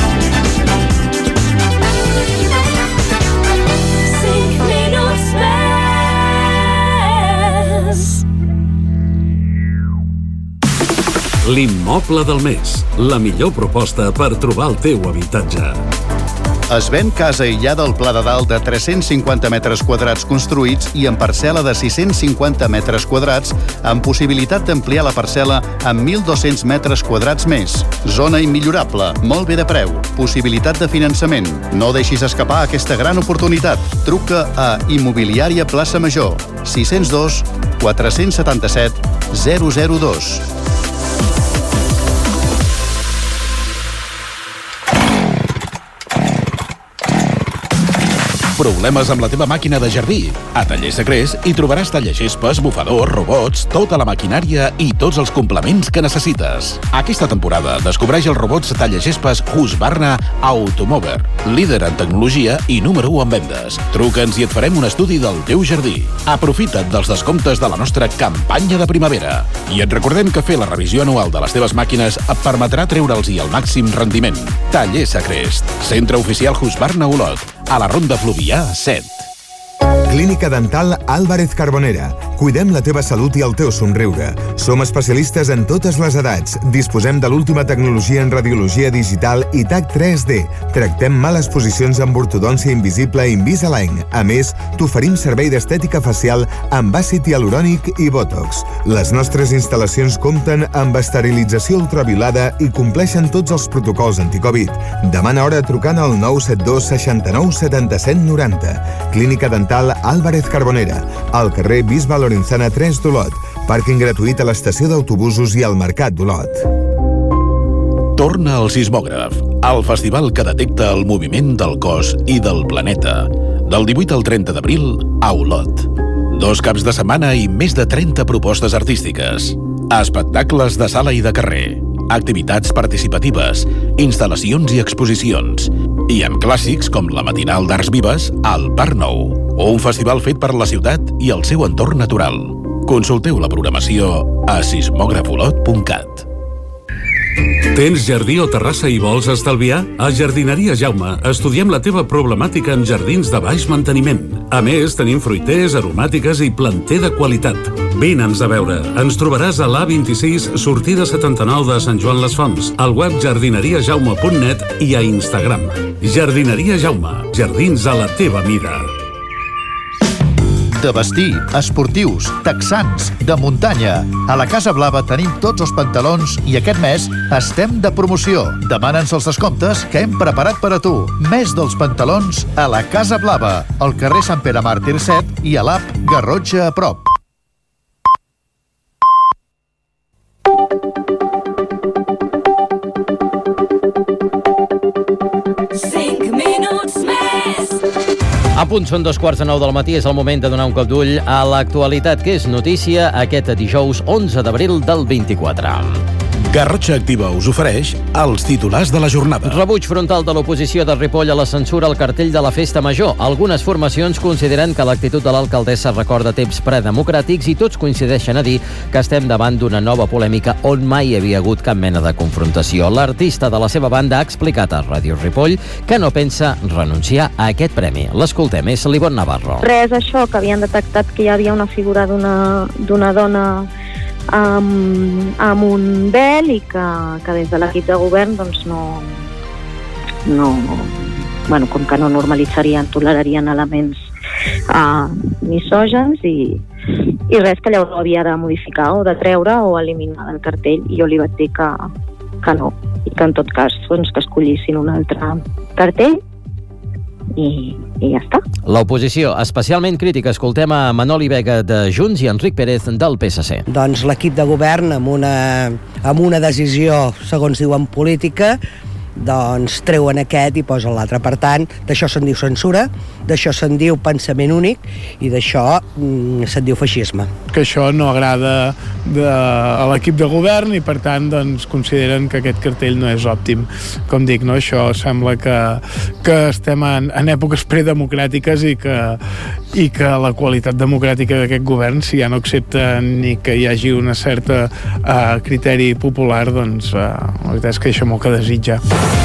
L'immoble del mes. La millor proposta per trobar el teu habitatge. Es ven casa aïllada al Pla de Dalt de 350 metres quadrats construïts i en parcel·la de 650 metres quadrats amb possibilitat d'ampliar la parcel·la amb 1.200 metres quadrats més. Zona immillorable, molt bé de preu, possibilitat de finançament. No deixis escapar aquesta gran oportunitat. Truca a Immobiliària Plaça Major, 602 477 002. Problemes amb la teva màquina de jardí? A Taller Secrets hi trobaràs tallagespas, bufadors, robots, tota la maquinària i tots els complements que necessites. Aquesta temporada descobreix els robots tallagespas Husqvarna Automover, líder en tecnologia i número 1 en vendes. Truca'ns i et farem un estudi del teu jardí. Aprofita't dels descomptes de la nostra campanya de primavera. I et recordem que fer la revisió anual de les teves màquines et permetrà treure'ls-hi el màxim rendiment. Taller Secrets, centre oficial Husqvarna Olot, a la Ronda Fluvià 7. Clínica Dental Álvarez Carbonera. Cuidem la teva salut i el teu somriure. Som especialistes en totes les edats. Disposem de l'última tecnologia en radiologia digital i TAC 3D. Tractem males posicions amb ortodòncia invisible Invisalign. A més, t'oferim servei d'estètica facial amb àcid hialurònic i Botox. Les nostres instal·lacions compten amb esterilització ultraviolada i compleixen tots els protocols anticovid. Demana hora trucant al 972 69 77 90. Clínica Dental Álvarez Carbonera, al carrer Bisbe Lorenzana 3 d'Olot. Pàrquing gratuït a l'estació d'autobusos i al Mercat d'Olot. Torna al Sismògraf, el festival que detecta el moviment del cos i del planeta. Del 18 al 30 d'abril, a Olot. 2 caps de setmana i més de 30 propostes artístiques. Espectacles de sala i de carrer. Activitats participatives, instal·lacions i exposicions. I amb clàssics com la matinal d'Arts Vives al Parc Nou. O un festival fet per la ciutat i el seu entorn natural. Consulteu la programació a sismografolot.cat. Tens jardí o terrassa i vols estalviar? A Jardineria Jaume estudiem la teva problemàtica amb jardins de baix manteniment. A més, tenim fruiters, aromàtiques i planter de qualitat. Vine'ns a veure. Ens trobaràs a l'A26, sortida 79 de Sant Joan les Fonts, al web jardineriajaume.net i a Instagram. Jardineria Jaume. Jardins a la teva mida. De vestir, esportius, texans, de muntanya. A la Casa Blava tenim tots els pantalons i aquest mes estem de promoció. Demana'ns els descomptes que hem preparat per a tu. Mes dels pantalons a la Casa Blava, al carrer Sant Pere Màrtir 7 i a l'app Garrotxa a prop. A punt són 2:45 del matí, és el moment de donar un cop d'ull a l'actualitat que és notícia aquest dijous 11 d'abril del 24. Garrotxa Activa us ofereix els titulars de la jornada. Rebuig frontal de l'oposició de Ripoll a la censura al cartell de la Festa Major. Algunes formacions consideren que l'actitud de l'alcaldessa recorda temps predemocràtics i tots coincideixen a dir que estem davant d'una nova polèmica on mai hi havia hagut cap mena de confrontació. L'artista de la seva banda ha explicat a Ràdio Ripoll que no pensa renunciar a aquest premi. L'escoltem, és l'Ivonne Navarro. Res, això, que havien detectat que hi havia una figura d'una dona amb un vel i que des de l'equip de govern doncs bueno, com que no normalitzarien, tolerarien elements misògens i res, que llavors ho havia de modificar o de treure o eliminar del cartell, i jo li vaig dir que no, i que en tot cas doncs, que escollissin un altre cartell i ja està. L'oposició, especialment crítica. Escoltem a Manoli Vega de Junts i Enric Pérez del PSC. Doncs l'equip de govern, amb una decisió, segons diuen, política, doncs treuen aquest i posen l'altre. Per tant, d'això se'n diu censura, d'això se'n diu pensament únic i d'això se'n diu feixisme. Que això no agrada a l'equip de govern i per tant doncs, consideren que aquest cartell no és òptim. Com dic, no? Això sembla que estem en èpoques predemocràtiques i que la qualitat democràtica d'aquest govern, si ja no accepta ni que hi hagi una certa criteri popular, doncs la veritat és que deixa molt que desitjar.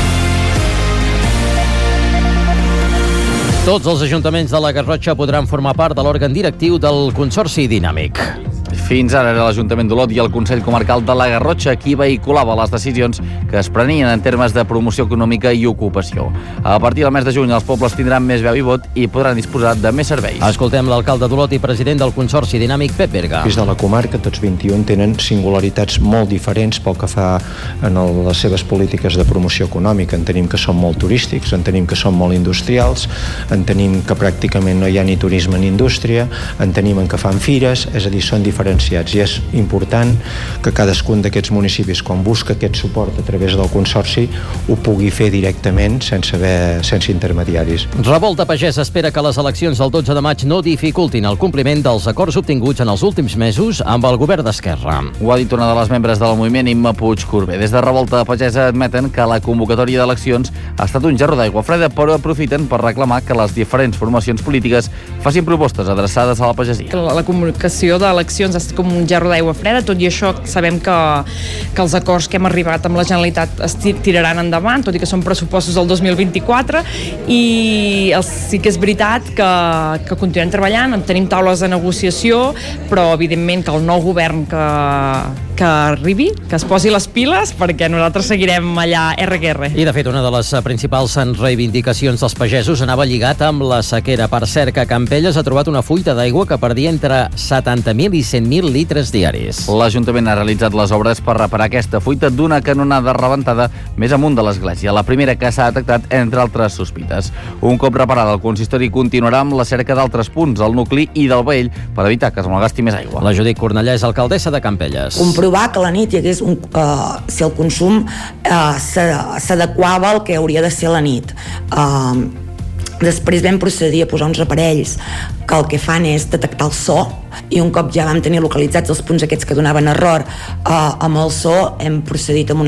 Tots els ajuntaments de la Garrotxa podran formar part de l'òrgan directiu del Consorci Dinàmic. Fins ara era l'Ajuntament d'Olot i el Consell Comarcal de la Garrotxa qui vehiculava les decisions que es prenien en termes de promoció econòmica i ocupació. A partir del mes de juny els pobles tindran més veu i vot i podran disposar de més serveis. Escoltem l'alcalde d'Olot i president del Consorci Dinàmic, Pep Berga. Des de la comarca, tots 21 tenen singularitats molt diferents pel que fa a les seves polítiques de promoció econòmica. En tenim que són molt turístics, en tenim que són molt industrials, en tenim que pràcticament no hi ha ni turisme ni indústria, en tenim que fan fires, és a dir, són diferenciats, i és important que cadascun d'aquests municipis, quan busca aquest suport a través del Consorci, ho pugui fer directament sense intermediaris. Revolta Pagès espera que les eleccions del 12 de maig no dificultin el compliment dels acords obtinguts en els últims mesos amb el govern d'Esquerra. Ho ha dit una de les membres del moviment, Imma Puig Corbé. Des de Revolta Pagesa admeten que la convocatòria d'eleccions ha estat un gerro d'aigua freda, però aprofiten per reclamar que les diferents formacions polítiques facin propostes adreçades a la pagesia. La comunicació d'eleccions ha estat com un gerro d'aigua freda, tot i això sabem que els acords que hem arribat amb la Generalitat es tiraran endavant, tot i que són pressupostos del 2024, i sí que és veritat que continuem treballant, tenim taules de negociació, però evidentment que el nou govern que arribi, que es posi les piles, perquè nosaltres seguirem allà RQR. I de fet, una de les principals reivindicacions dels pagesos anava lligat amb la sequera. Per cert, que Campelles ha trobat una fuita d'aigua que perdia entre 70.000 i 100.000 litres diaris. L'Ajuntament ha realitzat les obres per reparar aquesta fuita d'una canonada rebentada més amunt de l'església, la primera que s'ha detectat entre altres sospites. Un cop reparada, el consistori continuarà amb la cerca d'altres punts al nucli i del veïll per evitar que es malgasti més aigua. La Judit Cornellà és alcaldessa de Campelles. Comprovar que a la nit hi hagués si el consum s'adequava al que hauria de ser a la nit. Després vam procedir a posar uns aparells que el que fan és detectar el so i un cop ja vam tenir localitzats els punts aquests que donaven error amb el so, hem procedit amb un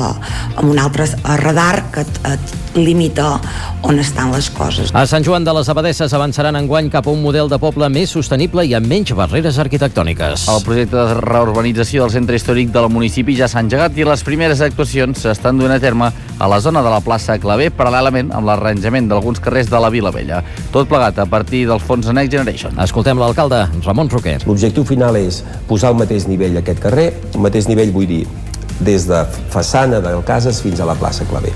altre radar que et limita on estan les coses. A Sant Joan de les Abadesses avançaran enguany cap a un model de poble més sostenible i amb menys barreres arquitectòniques. El projecte de reurbanització del centre històric del municipi ja s'ha engegat i les primeres actuacions s'estan duent a terme a la zona de la plaça Clavé, paral·lelament amb l'arranjament d'alguns carrers de la Vila Vella. Tot plegat a partir del fons Next Generation. Escoltem l'alcalde, Ramon Roquer. L'objectiu final és posar al mateix nivell aquest carrer, al mateix nivell vull dir des de façana del Cases fins a la plaça Clavé.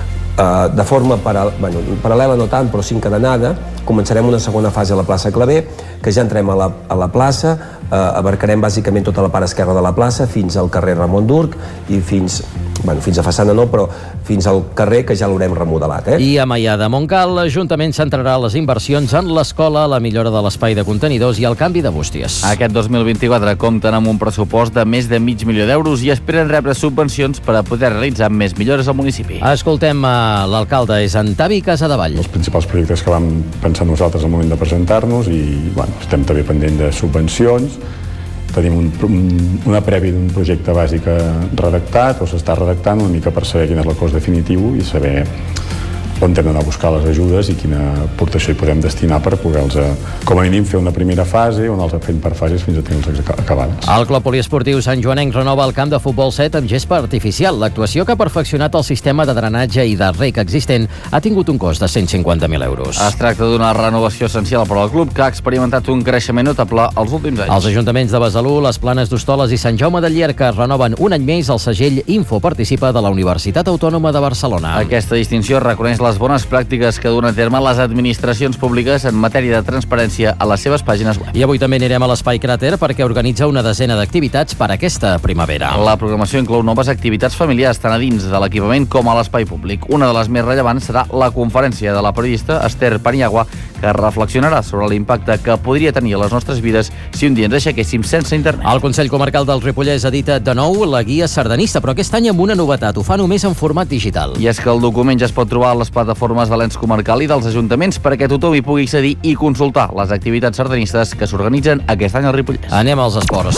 De forma paral·lela no tant, però sí encadenada, començarem una segona fase a la plaça Clavé, que ja entrem a la plaça, abarcarem bàsicament tota la part esquerra de la plaça fins al carrer Ramon Durc i fins a façana no, però fins al carrer que ja l'haurem remodelat. I a Maià de Montcal, l'Ajuntament centrarà les inversions en l'escola, la millora de l'espai de contenidors i el canvi de bústies. Aquest 2024 compten amb un pressupost de més de $500.000 i esperen rebre subvencions per a poder realitzar més millores al municipi. Escoltem l'alcalde, és en Tavi Casadevall. Els principals projectes que vam pensar nosaltres al moment de presentar-nos i estem també pendent de subvencions. Tenim una prèvia d'un projecte bàsic redactat o s'està redactant una mica per saber quin és el cost definitiu i saber on hem d'anar a buscar les ajudes i quina aportació hi podem destinar per poder-los, com a mínim, fer una primera fase o anar-los fent per fases fins a tenir-los acabades. El Club Poliesportiu Sant Joanenc renova el camp de futbol 7 amb gespa artificial. L'actuació, que ha perfeccionat el sistema de drenatge i de rec existent, ha tingut un cost de €150.000. Es tracta d'una renovació essencial per al club que ha experimentat un creixement notable els últims anys. Els ajuntaments de Besalú, les Planes d'Hostoles i Sant Jaume de Llierca renoven un any més el segell Info Participa de la Universitat Autònoma de Barcelona. Aquesta distinció reconeix les bones pràctiques que duen a terme les administracions públiques en matèria de transparència a les seves pàgines web. I avui també anirem a l'Espai Cràter perquè organitza una desena d'activitats per aquesta primavera. La programació inclou noves activitats familiars tant a dins de l'equipament com a l'espai públic. Una de les més rellevants serà la conferència de la periodista Esther Paniagua, que reflexionarà sobre l'impacte que podria tenir a les nostres vides si un dia ens aixequéssim sense internet. El Consell Comarcal del Ripollès edita de nou la guia sardanista, però aquest any amb una novetat, ho fa només en format digital. I és que el document ja es pot trobar a les plataformes de l'ens comarcal i dels ajuntaments perquè tothom hi pugui accedir i consultar les activitats sardanistes que s'organitzen aquest any al Ripollès. Anem als esports.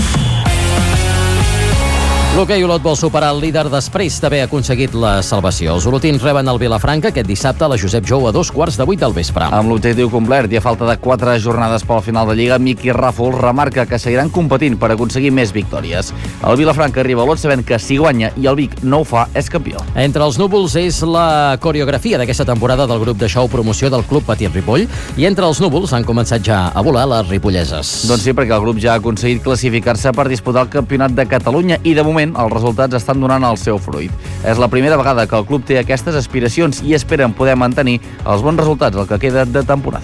L'hoquei Olot vol superar el líder després d'haver aconseguit la salvació. Els olotins reben el Vilafranca aquest dissabte a la Josep Jou a 2:15 del vespre. Amb l'objectiu complert i a falta de 4 jornades pel final de Lliga, Miqui Ràfols remarca que seguiran competint per aconseguir més victòries. El Vilafranca arriba a Olot sabent que si guanya i el Vic no ho fa, és campió. Entre els núvols és la coreografia d'aquesta temporada del grup de show promoció del Club Petit Ripoll i entre els núvols han començat ja a volar les ripolleses. Doncs sí, perquè el grup ja ha aconseguit classificar-se per disputar el Campionat de Catalunya i de moment els resultats estan donant el seu fruit. És la primera vegada que el club té aquestes aspiracions i esperen poder mantenir els bons resultats el que queda de temporada.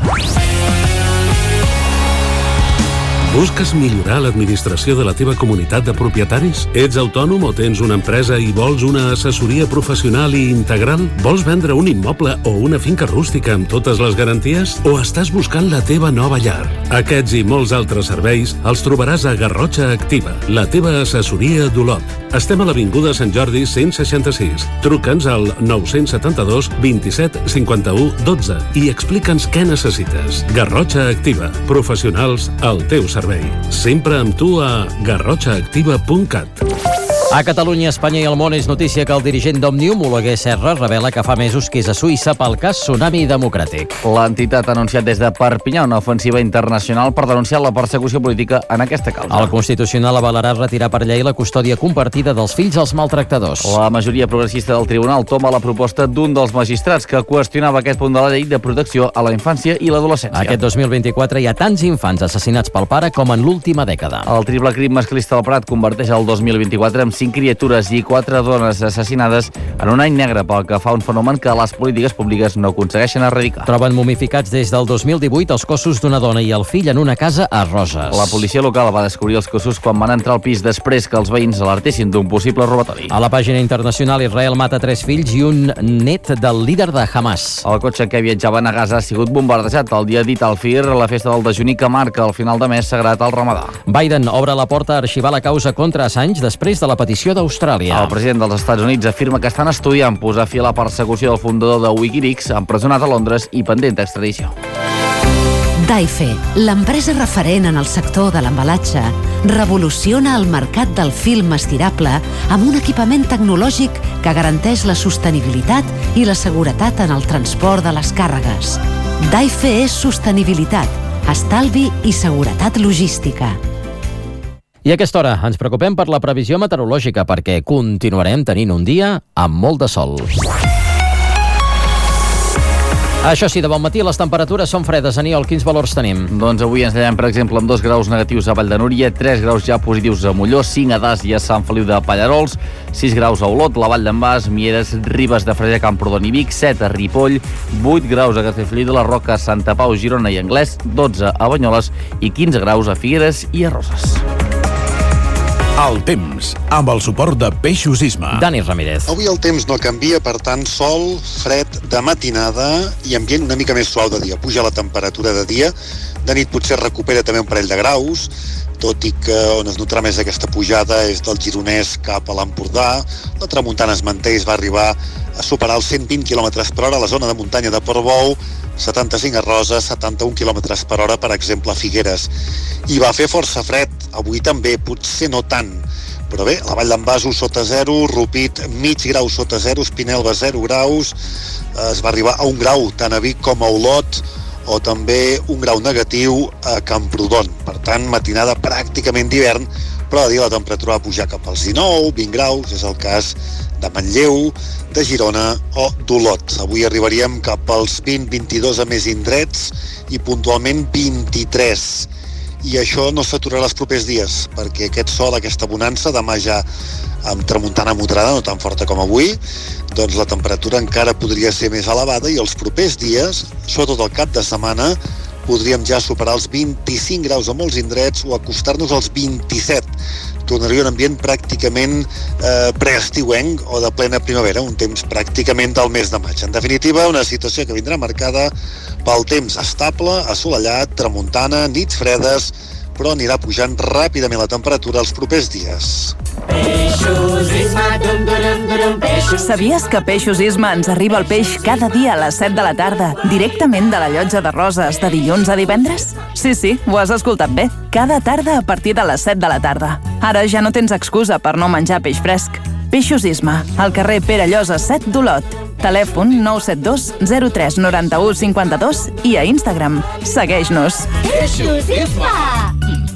Busques millorar l'administració de la teva comunitat de propietaris? Ets autònom o tens una empresa i vols una assessoria professional i integral? Vols vendre un immoble o una finca rústica amb totes les garanties? O estàs buscant la teva nova llar? Aquests i molts altres serveis els trobaràs a Garrotxa Activa, la teva assessoria d'Olot. Estem a l'Avinguda Sant Jordi 166. Truca'ns al 972 27 51 12 i explica'ns què necessites. Garrotxa Activa, professionals al teu servei. Sempre amb tu a garrotxaactiva.cat. A Catalunya, Espanya i el món és notícia que el dirigent d'Òmnium, Oleguer Serra, revela que fa mesos que és a Suïssa pel cas Tsunami Democràtic. L'entitat ha anunciat des de Perpinyà una ofensiva internacional per denunciar la persecució política en aquesta causa. El Constitucional avalarà retirar per llei la custòdia compartida dels fills als maltractadors. La majoria progressista del tribunal toma la proposta d'un dels magistrats que qüestionava aquest punt de la llei de protecció a la infància i l'adolescència. Aquest 2024 hi ha tants infants assassinats pel pare com en l'última dècada. El triple crim masclista del Prat converteix el 2024 en 5 criatures i 4 dones assassinades en un any negre pel que fa un fenomen que les polítiques públiques no aconsegueixen erradicar. Troben momificats des del 2018 els cossos d'una dona i el fill en una casa a Roses. La policia local va descobrir els cossos quan van entrar al pis després que els veïns alertessin d'un possible robatori. A la pàgina internacional, Israel mata 3 fills i un net del líder de Hamas. El cotxe que viatjaven a Gaza ha sigut bombardejat el dia dit al Fir, la festa del dejuni que marca el final de mes sagrat al Ramadà. Biden obre la porta a arxivar la causa contra Assange després de la petició d'Austràlia. El president dels Estats Units afirma que estan estudiant posar fi a la persecució del fundador de Wikileaks, empresonat a Londres i pendent d'extradició. Daife, l'empresa referent en el sector de l'embalatge, revoluciona el mercat del film estirable amb un equipament tecnològic que garanteix la sostenibilitat i la seguretat en el transport de les càrregues. Daife és sostenibilitat, estalvi i seguretat logística. I a aquesta hora ens preocupem per la previsió meteorològica perquè continuarem tenint un dia amb molt de sol. Això sí, de bon matí les temperatures són fredes. Aniol, quins valors tenim? Doncs avui ens llevem, per exemple, amb 2 graus negatius a Vall de Núria, 3 graus ja positius a Molló, 5 a Das i a Sant Feliu de Pallarols, 6 graus a Olot, la Vall d'en Bas, Mieres, Ribes de Freser, Camprodon i Vic, 7 a Ripoll, 8 graus a Castellfollit de la Roca, Santa Pau, Girona i Anglès, 12 a Banyoles i 15 graus a Figueres i a Roses. El temps, amb el suport de Peixos Isma. Dani Ramírez. Avui el temps no canvia, per tant, sol, fred de matinada i ambient una mica més suau de dia. Puja la temperatura de dia, de nit potser recupera també un parell de graus, tot i que on es notarà més aquesta pujada és del Gironès cap a l'Empordà. La tramuntana es manté i es va arribar a superar els 120 km per hora a la zona de muntanya de Portbou, 75 a Roses, 71 km per hora, per exemple, a Figueres. I va fer força fred, avui també, potser no tant, però bé, la Vall d'en Bas sota 0, Rupit mig grau sota 0, Espinelva 0 graus, es va arribar a 1 grau tant a Vic com a Olot, o també 1 grau negatiu a Camprodon. Per tant, matinada pràcticament d'hivern, però a dir la temperatura va pujar cap als 19, 20 graus, és el cas de Manlleu, de Girona o d'Olot. Avui arribaríem cap als 20-22 a més indrets i puntualment 23. I això no s'aturarà els propers dies, perquè aquest sol, aquesta bonança, demà ja amb tramuntana moderada, no tan forta com avui, doncs la temperatura encara podria ser més elevada i els propers dies, sobretot el cap de setmana, podríem ja superar els 25 graus a molts indrets o acostar-nos als 27. Tornaria un ambient pràcticament preestiuenc o de plena primavera, un temps pràcticament del mes de maig. En definitiva, una situació que vindrà marcada pel temps estable, assolellat, tramuntana, nits fredes, però anirà pujant ràpidament la temperatura els propers dies. Peixos Isma, dum, durum, durum, peixos. Sabies que Peixos Isma ens arriba el peix cada dia a les 7 de la tarda, directament de la llotja de Roses, de dilluns a divendres? Sí, ho has escoltat bé. Cada tarda a partir de les 7 de la tarda. Ara ja no tens excusa per no menjar peix fresc. Peixos Isma, al carrer Pere Llosa 7 d'Olot. Telèfon 972 03 91 52 i a Instagram. Segueix-nos. Peixos Isma!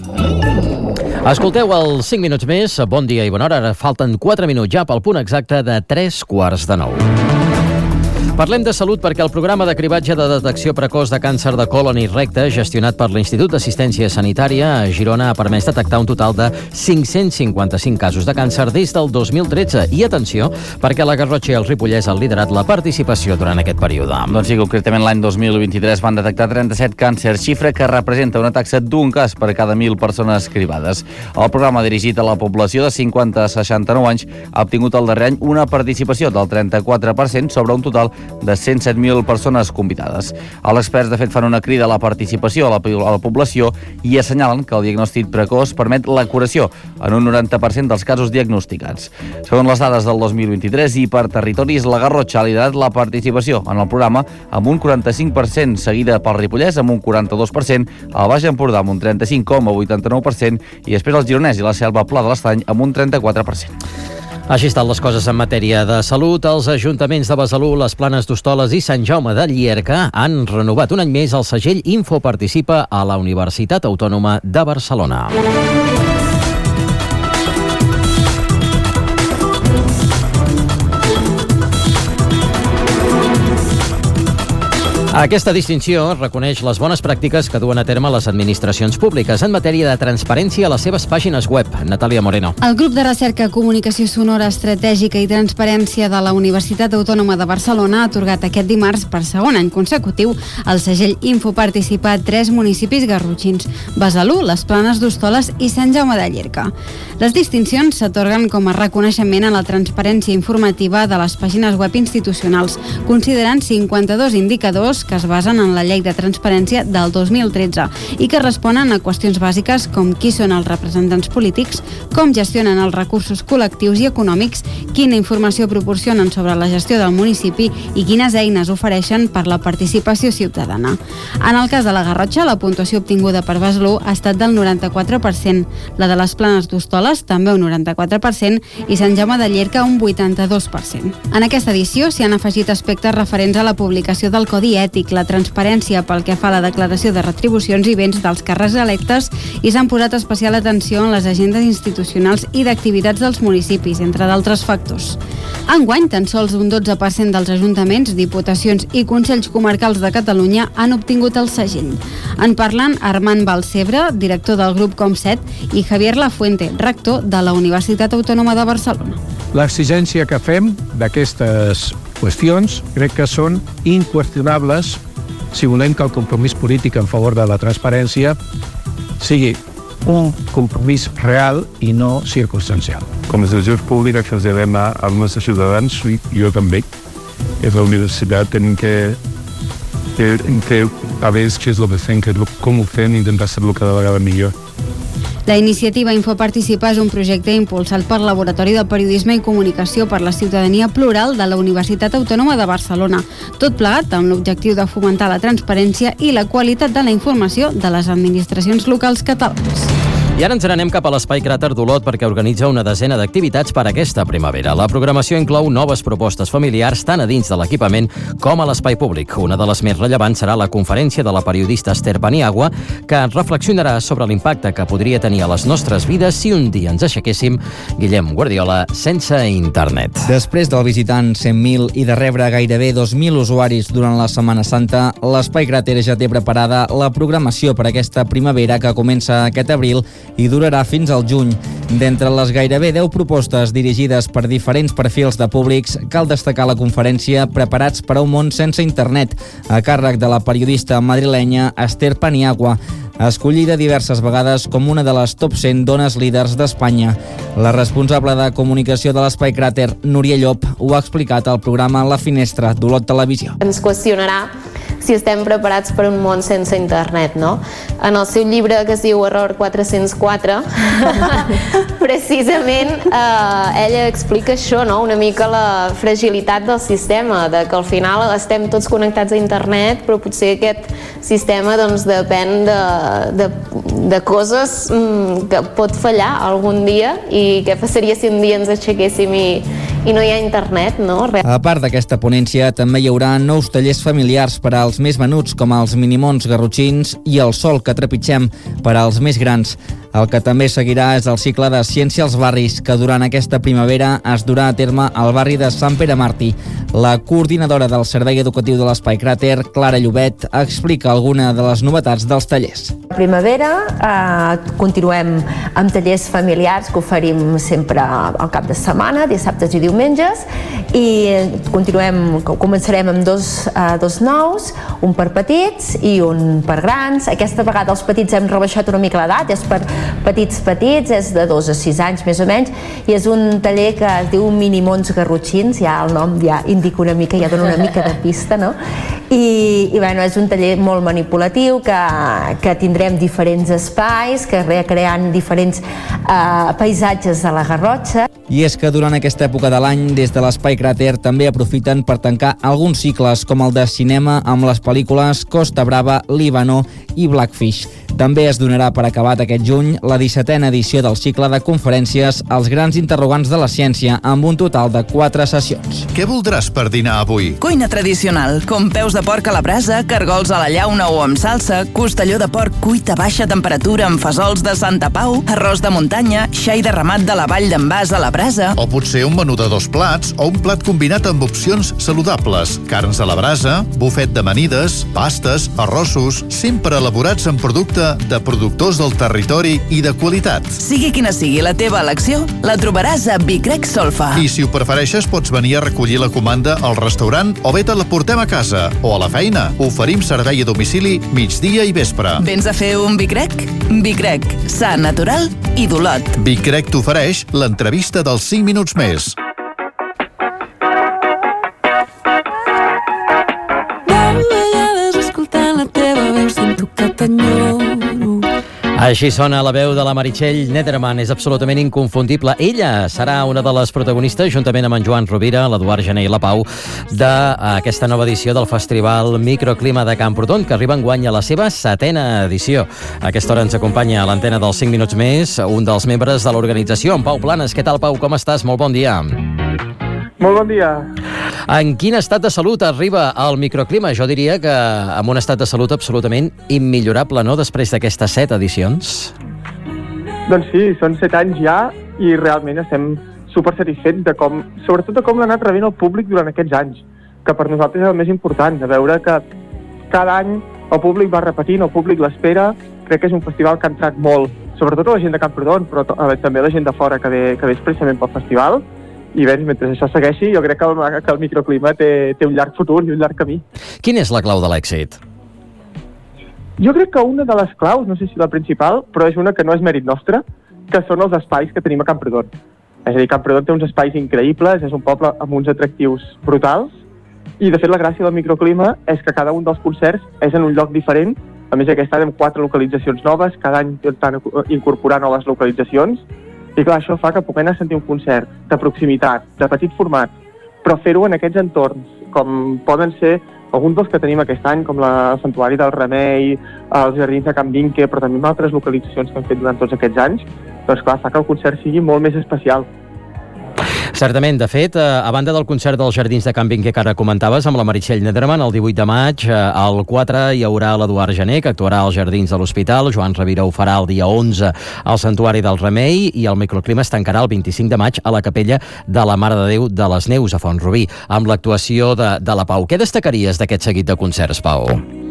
Escolteu els 5 minuts més. Bon dia i bona hora. Ara falten 4 minuts ja pel punt exacte de 3:45. Parlem de salut perquè el programa de cribatge de detecció precoç de càncer de colon i recte gestionat per l'Institut d'Assistència Sanitària a Girona ha permès detectar un total de 555 casos de càncer des del 2013. I atenció, perquè la Garrotxa i el Ripollès han liderat la participació durant aquest període. Doncs sí, concretament l'any 2023 van detectar 37 càncers, xifra que representa una taxa d'un cas per cada 1.000 persones cribades. El programa dirigit a la població de 50 a 69 anys ha obtingut el darrer any una participació del 34% sobre un total de 107.000 persones convidades. Els experts, de fet, fan una crida a la participació a la població i assenyalen que el diagnòstic precoç permet la curació en un 90% dels casos diagnosticats. Segons les dades del 2023 i per territoris, la Garrotxa ha liderat la participació en el programa amb un 45%, seguida pel Ripollès amb un 42%, el Baix Empordà amb un 35,89% i després el Gironès i la Selva Pla de l'Estany amb un 34%. Així estan les coses en matèria de salut. Els ajuntaments de Besalú, les Planes d'Hostoles i Sant Jaume de Llierca han renovat un any més el segell Info Participa a la Universitat Autònoma de Barcelona. Aquesta distinció reconeix les bones pràctiques que duen a terme les administracions públiques en matèria de transparència a les seves pàgines web. Natàlia Moreno. El grup de recerca, comunicació sonora, estratègica i transparència de la Universitat Autònoma de Barcelona ha atorgat aquest dimarts per segon any consecutiu el segell Info Participa a 3 municipis garrotxins: Besalú, les Planes d'Hostoles i Sant Jaume de Llierca. Les distincions s'atorguen com a reconeixement a la transparència informativa de les pàgines web institucionals, considerant 52 indicadors que es basen en la Llei de Transparència del 2013 i que responen a qüestions bàsiques com qui són els representants polítics, com gestionen els recursos col·lectius i econòmics, quina informació proporcionen sobre la gestió del municipi i quines eines ofereixen per la participació ciutadana. En el cas de la Garrotxa, la puntuació obtinguda per Besalú ha estat del 94%, la de les Planes d'Hostoles també un 94% i Sant Jaume de Llierca un 82%. En aquesta edició s'hi han afegit aspectes referents a la publicació del Codi Ètic, la transparència pel que fa a la declaració de retribucions i béns dels càrrecs electes i s'han posat especial atenció en les agendes institucionals i d'activitats dels municipis, entre d'altres factors. Enguany, tan sols un 12% dels ajuntaments, diputacions i consells comarcals de Catalunya han obtingut el segell. En parlen Armand Balcebre, director del grup Com7, i Javier Lafuente, rector de la Universitat Autònoma de Barcelona. L'exigència que fem d'aquestes qüestions crec que són inqüestionables si volem que el compromís polític en favor de la transparència sigui un compromís real i no circunstancial. Com a servidors públics que els devem als nostres ciutadans, jo també, és la universitat, tenim que a veure què és el que fem, com ho fem, intentar fer-lo cada vegada millor. La iniciativa Infoparticipar és un projecte impulsat pel Laboratori de Periodisme i Comunicació per la Ciutadania Plural de la Universitat Autònoma de Barcelona, tot plegat amb l'objectiu de fomentar la transparència i la qualitat de la informació de les administracions locals catalanes. I ara ens n'anem cap a l'Espai Cràter d'Olot perquè organitza una desena d'activitats per aquesta primavera. La programació inclou noves propostes familiars tant a dins de l'equipament com a l'espai públic. Una de les més rellevants serà la conferència de la periodista Esther Paniagua, que reflexionarà sobre l'impacte que podria tenir a les nostres vides si un dia ens aixequéssim, Guillem Guardiola, sense internet. Després del visitant 100.000 i de rebre gairebé 2.000 usuaris durant la Setmana Santa, l'Espai Cràter ja té preparada la programació per aquesta primavera que comença aquest abril i durarà fins al juny. D'entre les gairebé 10 propostes dirigides per diferents perfils de públics, cal destacar la conferència Preparats per a un món sense internet, a càrrec de la periodista madrilenya Esther Paniagua, escollida diverses vegades com una de les top 100 dones líders d'Espanya. La responsable de comunicació de l'Espai Cràter, Núria Llop, ho ha explicat al programa La Finestra d'Olot Televisió. Ens qüestionarà si estem preparats per un món sense internet, no? En el seu llibre que es diu Error 404, precisament ella explica això, no? Una mica la fragilitat del sistema, de que al final estem tots connectats a internet, però potser aquest sistema doncs, depèn de coses que pot fallar algun dia, i què passaria si un dia ens aixequéssim i no hi ha internet, no? A part d'aquesta ponència, també hi haurà nous tallers familiars per als més menuts, com els minimons garrotxins i el sol que trepitgem per als més grans. El que també seguirà és el cicle de Ciència als barris, que durant aquesta primavera es durà a terme al barri de Sant Pere Màrtir. La coordinadora del Servei Educatiu de l'Espai Cràter, Clara Llobet, explica alguna de les novetats dels tallers. Primavera continuem amb tallers familiars que oferim sempre al cap de setmana, dissabtes i diumenges, i començarem amb dos nous, un per petits i un per grans. Aquesta vegada els petits hem rebaixat una mica l'edat, és per petits, és de 2 a 6 anys més o menys, i és un taller que es diu Minimons Garrotxins, ja el nom ja indica una mica, ja dona una mica de pista, no? I bueno, és un taller molt manipulatiu que tindrem diferents espais, que recreant diferents paisatges de la Garrotxa. I és que durant aquesta època de l'any, des de l'Espai Cràter també aprofiten per tancar alguns cicles, com el de cinema amb les pel·lícules Costa Brava, Líbano i Blackfish. També es donarà per acabat aquest juny la 17a edició del cicle de conferències Els grans interrogants de la ciència, amb un total de 4 sessions. Què voldràs per dinar avui? Cuina tradicional, com peus de porc a la brasa, cargols a la llauna o amb salsa, costelló de porc cuit a baixa temperatura amb fesols de Santa Pau, arròs de muntanya, xai de ramat de la Vall d'en Bas a la brasa. O potser un menú de 2 plats o un plat combinat amb opcions saludables, carns a la brasa, bufet d'amanides, pastes, arrossos, sempre elaborats en producte de productors del territori i de qualitat. Sigui quina sigui la teva elecció, la trobaràs a Vicrec Solfa. I si ho prefereixes, pots venir a recollir la comanda al restaurant o bé te la portem a casa o a la feina. Oferim servei a domicili migdia i vespre. Vens a fer un Vicrec? Vicrec, sa, natural i d'Olot. Vicrec t'ofereix l'entrevista dels 5 minuts més. t'enyoro. Així sona la veu de la Meritxell Nederman, és absolutament inconfundible. Ella serà una de les protagonistes, juntament amb en Joan Rovira, l'Eduard Gené i la Pau, d'aquesta nova edició del Festival Microclima de Camprodon, que arriba enguany a la seva 7a edició. A aquesta hora ens acompanya a l'antena dels 5 minuts més un dels membres de l'organització, en Pau Planes. Què tal, Pau? Com estàs? Molt bon dia. Molt bon dia. En quin estat de salut arriba el microclima? Jo diria que amb un estat de salut absolutament immillorable, no?, després d'aquestes 7 edicions. Doncs sí, són 7 anys ja i realment estem supersatisfets de com, sobretot de com l'ha anat rebent el públic durant aquests anys, que per nosaltres és el més important, de veure que cada any el públic va repetint, el públic l'espera. Crec que és un festival que ha entrat molt, sobretot a la gent de Camprodon, però també a la gent de fora que ve expressament pel festival. I bé, mentre això segueixi, jo crec que el microclima té un llarg futur i un llarg camí. Quina és la clau de l'èxit? Jo crec que una de les claus, no sé si la principal, però és una que no és mèrit nostre, que són els espais que tenim a Camprodon. És a dir, Camprodon té uns espais increïbles, és un poble amb uns atractius brutals, i de fet la gràcia del microclima és que cada un dels concerts és en un lloc diferent. A més, aquest any amb 4 localitzacions noves, cada any intentant incorporar noves localitzacions. I clar, això fa que puguem anar a sentir un concert de proximitat, de petit format, però fer-ho en aquests entorns, com poden ser alguns dels que tenim aquest any, com el Santuari del Remei, els Jardins de Can Vinque, però també altres localitzacions que hem fet durant tots aquests anys, doncs clar, fa que el concert sigui molt més especial. Certament, de fet, a banda del concert dels Jardins de Can Vinque que ara comentaves amb la Meritxell Nederman, el 18 de maig, al 4 hi haurà l'Eduard Gené, que actuarà als Jardins de l'Hospital, Joan Rovira ho farà el dia 11 al Santuari del Remei, i el microclima es tancarà el 25 de maig a la Capella de la Mare de Déu de les Neus, a Font-rubí, amb l'actuació de la Pau. Què destacaries d'aquest seguit de concerts, Pau?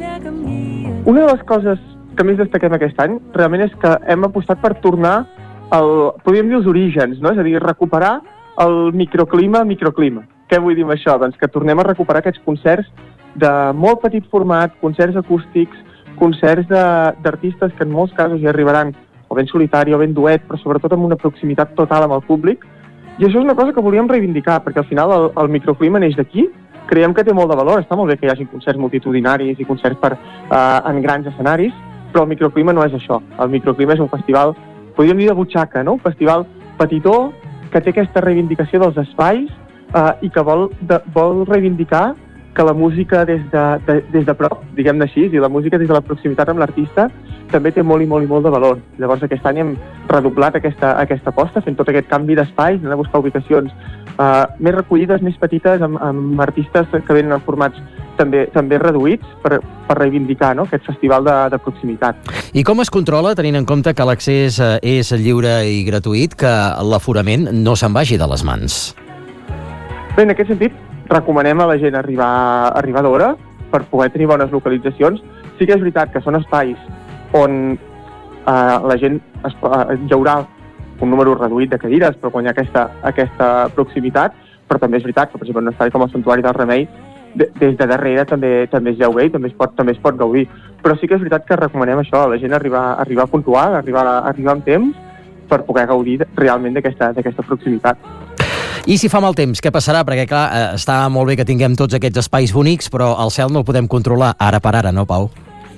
Una de les coses que més destaquem aquest any realment és que hem apostat per tornar podríem dir els orígens, no? És a dir, recuperar el microclima. Què vull dir amb això? Doncs que tornem a recuperar aquests concerts de molt petit format, concerts acústics, concerts d'artistes que en molts casos hi arribaran o ben solitari o ben duet, però sobretot amb una proximitat total amb el públic. I això és una cosa que volíem reivindicar, perquè al final el microclima neix d'aquí. Creiem que té molt de valor, està molt bé que hi hagi concerts multitudinaris i concerts en grans escenaris, però el microclima no és això. El microclima és un festival, podríem dir de butxaca, no? Un festival petitó, que té aquesta reivindicació dels espais i que vol reivindicar que la música des de prop, diguem-ne així, i la música des de la proximitat amb l'artista també té molt i molt de valor. Llavors aquest any hem redoblat aquesta aposta, fent tot aquest canvi d'espais, anem a buscar ubicacions més recollides, més petites, amb artistes que venen en formats també reduïts per reivindicar, no?, aquest festival de proximitat. I com es controla, tenint en compte que l'accés és lliure i gratuït, que l'aforament no se'n vagi de les mans? Bé, en aquest sentit, recomanem a la gent arribar d'hora per poder tenir bones localitzacions. Sí que és veritat que són espais on la gent hi haurà un número reduït de cadires, però quan hi ha aquesta proximitat, però també és veritat que, per exemple, en un espai com el Santuari del Remei, des de darrere també es veu bé i també es pot gaudir. Però sí que és veritat que recomanem això, a la gent arribar puntual, arribar amb temps, per poder gaudir realment d'aquesta proximitat. I si fa mal temps, què passarà? Perquè, clar, està molt bé que tinguem tots aquests espais bonics, però el cel no el podem controlar ara per ara, no, Pau?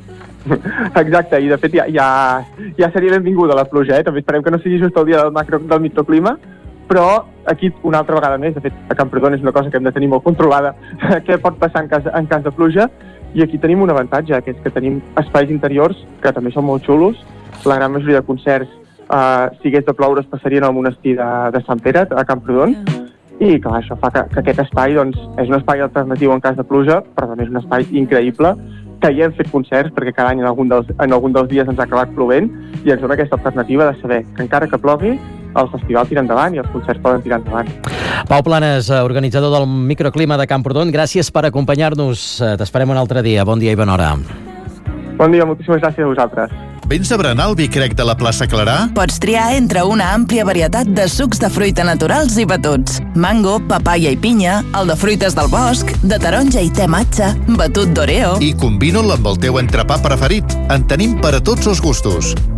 Exacte, i de fet ja seria benvinguda la pluja, també esperem que no sigui just el dia del microclima, però aquí una altra vegada més, de fet a Camprodon és una cosa que hem de tenir molt controlada, què pot passar en cas de pluja, i aquí tenim un avantatge, que és que tenim espais interiors que també són molt xulos. La gran majoria de concerts, si hagués de ploure, es passarien al monestir de Sant Pere, a Camprodon, i clar, això fa que aquest espai doncs, és un espai alternatiu en cas de pluja, però també és un espai increïble, que hi hem fet concerts, perquè cada any en algun dels dies ens ha acabat plovent, i ens dona aquesta alternativa de saber que encara que plogui, el festival tira endavant i els concerts poden tirar endavant. Pau Planes, organitzador del microclima de Camprodon, gràcies per acompanyar-nos. T'esperem un altre dia. Bon dia i bona hora. Bon dia, moltíssimes gràcies a vosaltres. Vens a berenar el vi crec de la plaça Clarà? Pots triar entre una àmplia varietat de sucs de fruita naturals i batuts. Mango, papaya i pinya, el de fruites del bosc, de taronja i te matxa, batut d'oreo... I combina'l amb el teu entrepà preferit. En tenim per a tots els gustos.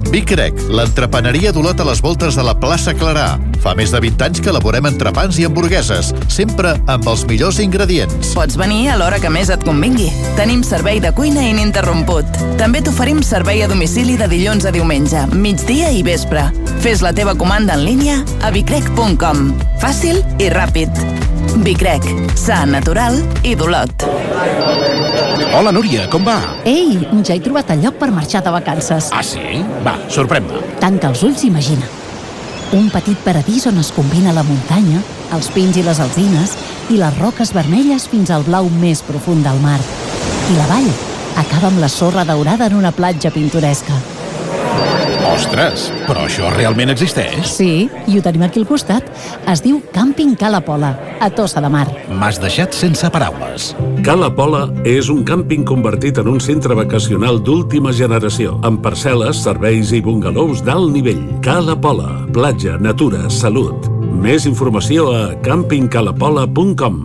Vicrec, l'entrepaneria d'Olot a les voltes de la plaça Clarà. Fa més de 20 anys que elaborem entrepans i hamburgueses, sempre amb els millors ingredients. Pots venir a l'hora que més et convingui. Tenim servei de cuina ininterromput. També t'oferim servei a domicili de dilluns a diumenge, migdia i vespre. Fes la teva comanda en línia a vicrec.com. Fàcil i ràpid. Vicrec, sa, natural i d'Olot. Hola, Núria, com va? Ei, ja he trobat el lloc per marxar de vacances. Ah, sí? Va, sorprèn-me. Tanca els ulls i imagina. Un petit paradís on es combina la muntanya, els pins i les alzines, i les roques vermelles fins al blau més profund del mar. I la vall acaba amb la sorra daurada en una platja pintoresca. Ostres, però això realment existeix? Sí, i ho tenim aquí al costat. Es diu Càmping Cala Pola, a Tossa de Mar. M'has deixat sense paraules. Cala Pola és un càmping convertit en un centre vacacional d'última generació, amb parcel·les, serveis i bungalous d'alt nivell. Cala Pola, platja, natura, salut. Més informació a campingcalapola.com.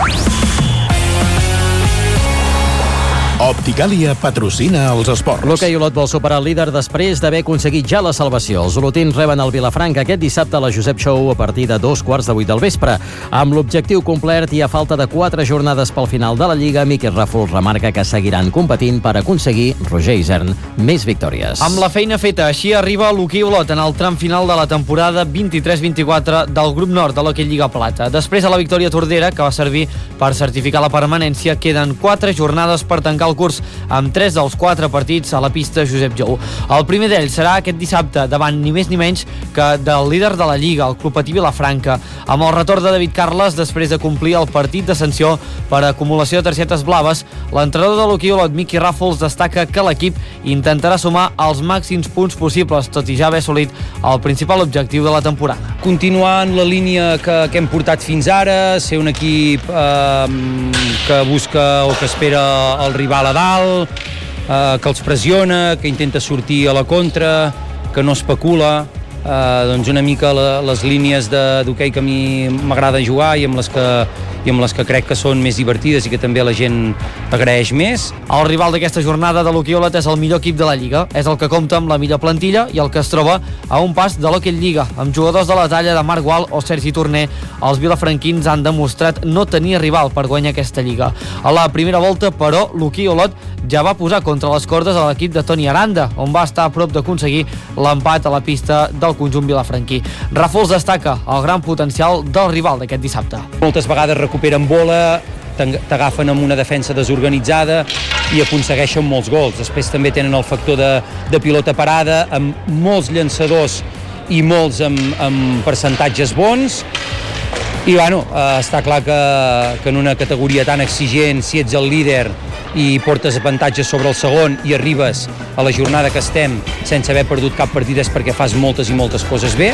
Opticàlia patrocina els esports. L'Hoquei Olot vol superar el líder després d'haver aconseguit ja la salvació. Els olotins reben el Vilafranca aquest dissabte a la Josep Show a partir de 2:15 del vespre. Amb l'objectiu complert i a falta de 4 jornades pel final de la Lliga, Miquel Ràfols remarca que seguiran competint per aconseguir, Roger Isern, més victòries. Amb la feina feta, així arriba l'Hoquei Olot en el tram final de la temporada 23-24 del grup nord de l'Hoquei Lliga Plata. Després de la victòria tordera, que va servir per certificar la permanència, queden 4 jornades per tancar el curs, amb 3 dels 4 partits a la pista Josep Jou. El primer d'ells serà aquest dissabte davant ni més ni menys que del líder de la Lliga, el Club Patí Vilafranca, amb el retorn de David Carles després de complir el partit de sanció per acumulació de targetes blaves. L'entrenador de l'Hoquei Olot, Miqui Ràfols, destaca que l'equip intentarà sumar els màxims punts possibles, tot i ja haver assolit el principal objectiu de la temporada. Continuar en la línia que hem portat fins ara, ser un equip que busca o que espera el rival a dalt, que els pressiona, que intenta sortir a la contra, que no especula, doncs una mica les línies d'hoquei que a mi m'agrada jugar i amb les que crec que són més divertides i que també la gent agraeix més. El rival d'aquesta jornada de l'Hoquei Olot és el millor equip de la Lliga. És el que compta amb la millor plantilla i el que es troba a un pas de l'Hoquei Lliga. Amb jugadors de la talla de Marc Gual o Sergi Torner, els vilafranquins han demostrat no tenir rival per guanyar aquesta Lliga. A la primera volta, però, l'Hoquei Olot ja va posar contra les cordes a l'equip de Toni Aranda, on va estar a prop d'aconseguir l'empat a la pista del conjunt vilafranquí. Ràfols destaca el gran potencial del rival d'aquest dissabte. Moltes vegades recuperen bola, t'agafen amb una defensa desorganitzada i aconsegueixen molts gols. Després també tenen el factor de pilota parada, amb molts llançadors i molts amb percentatges bons. I bueno, està clar que en una categoria tan exigent, si ets el líder i portes avantatges sobre el segon i arribes a la jornada que estem sense haver perdut cap partit, és perquè fas moltes i moltes coses bé.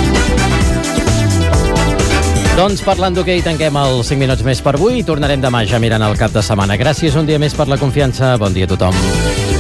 Doncs parlant d'hoquei, tanquem els 5 minuts més per avui i tornarem demà ja mirant el cap de setmana. Gràcies un dia més per la confiança. Bon dia a tothom.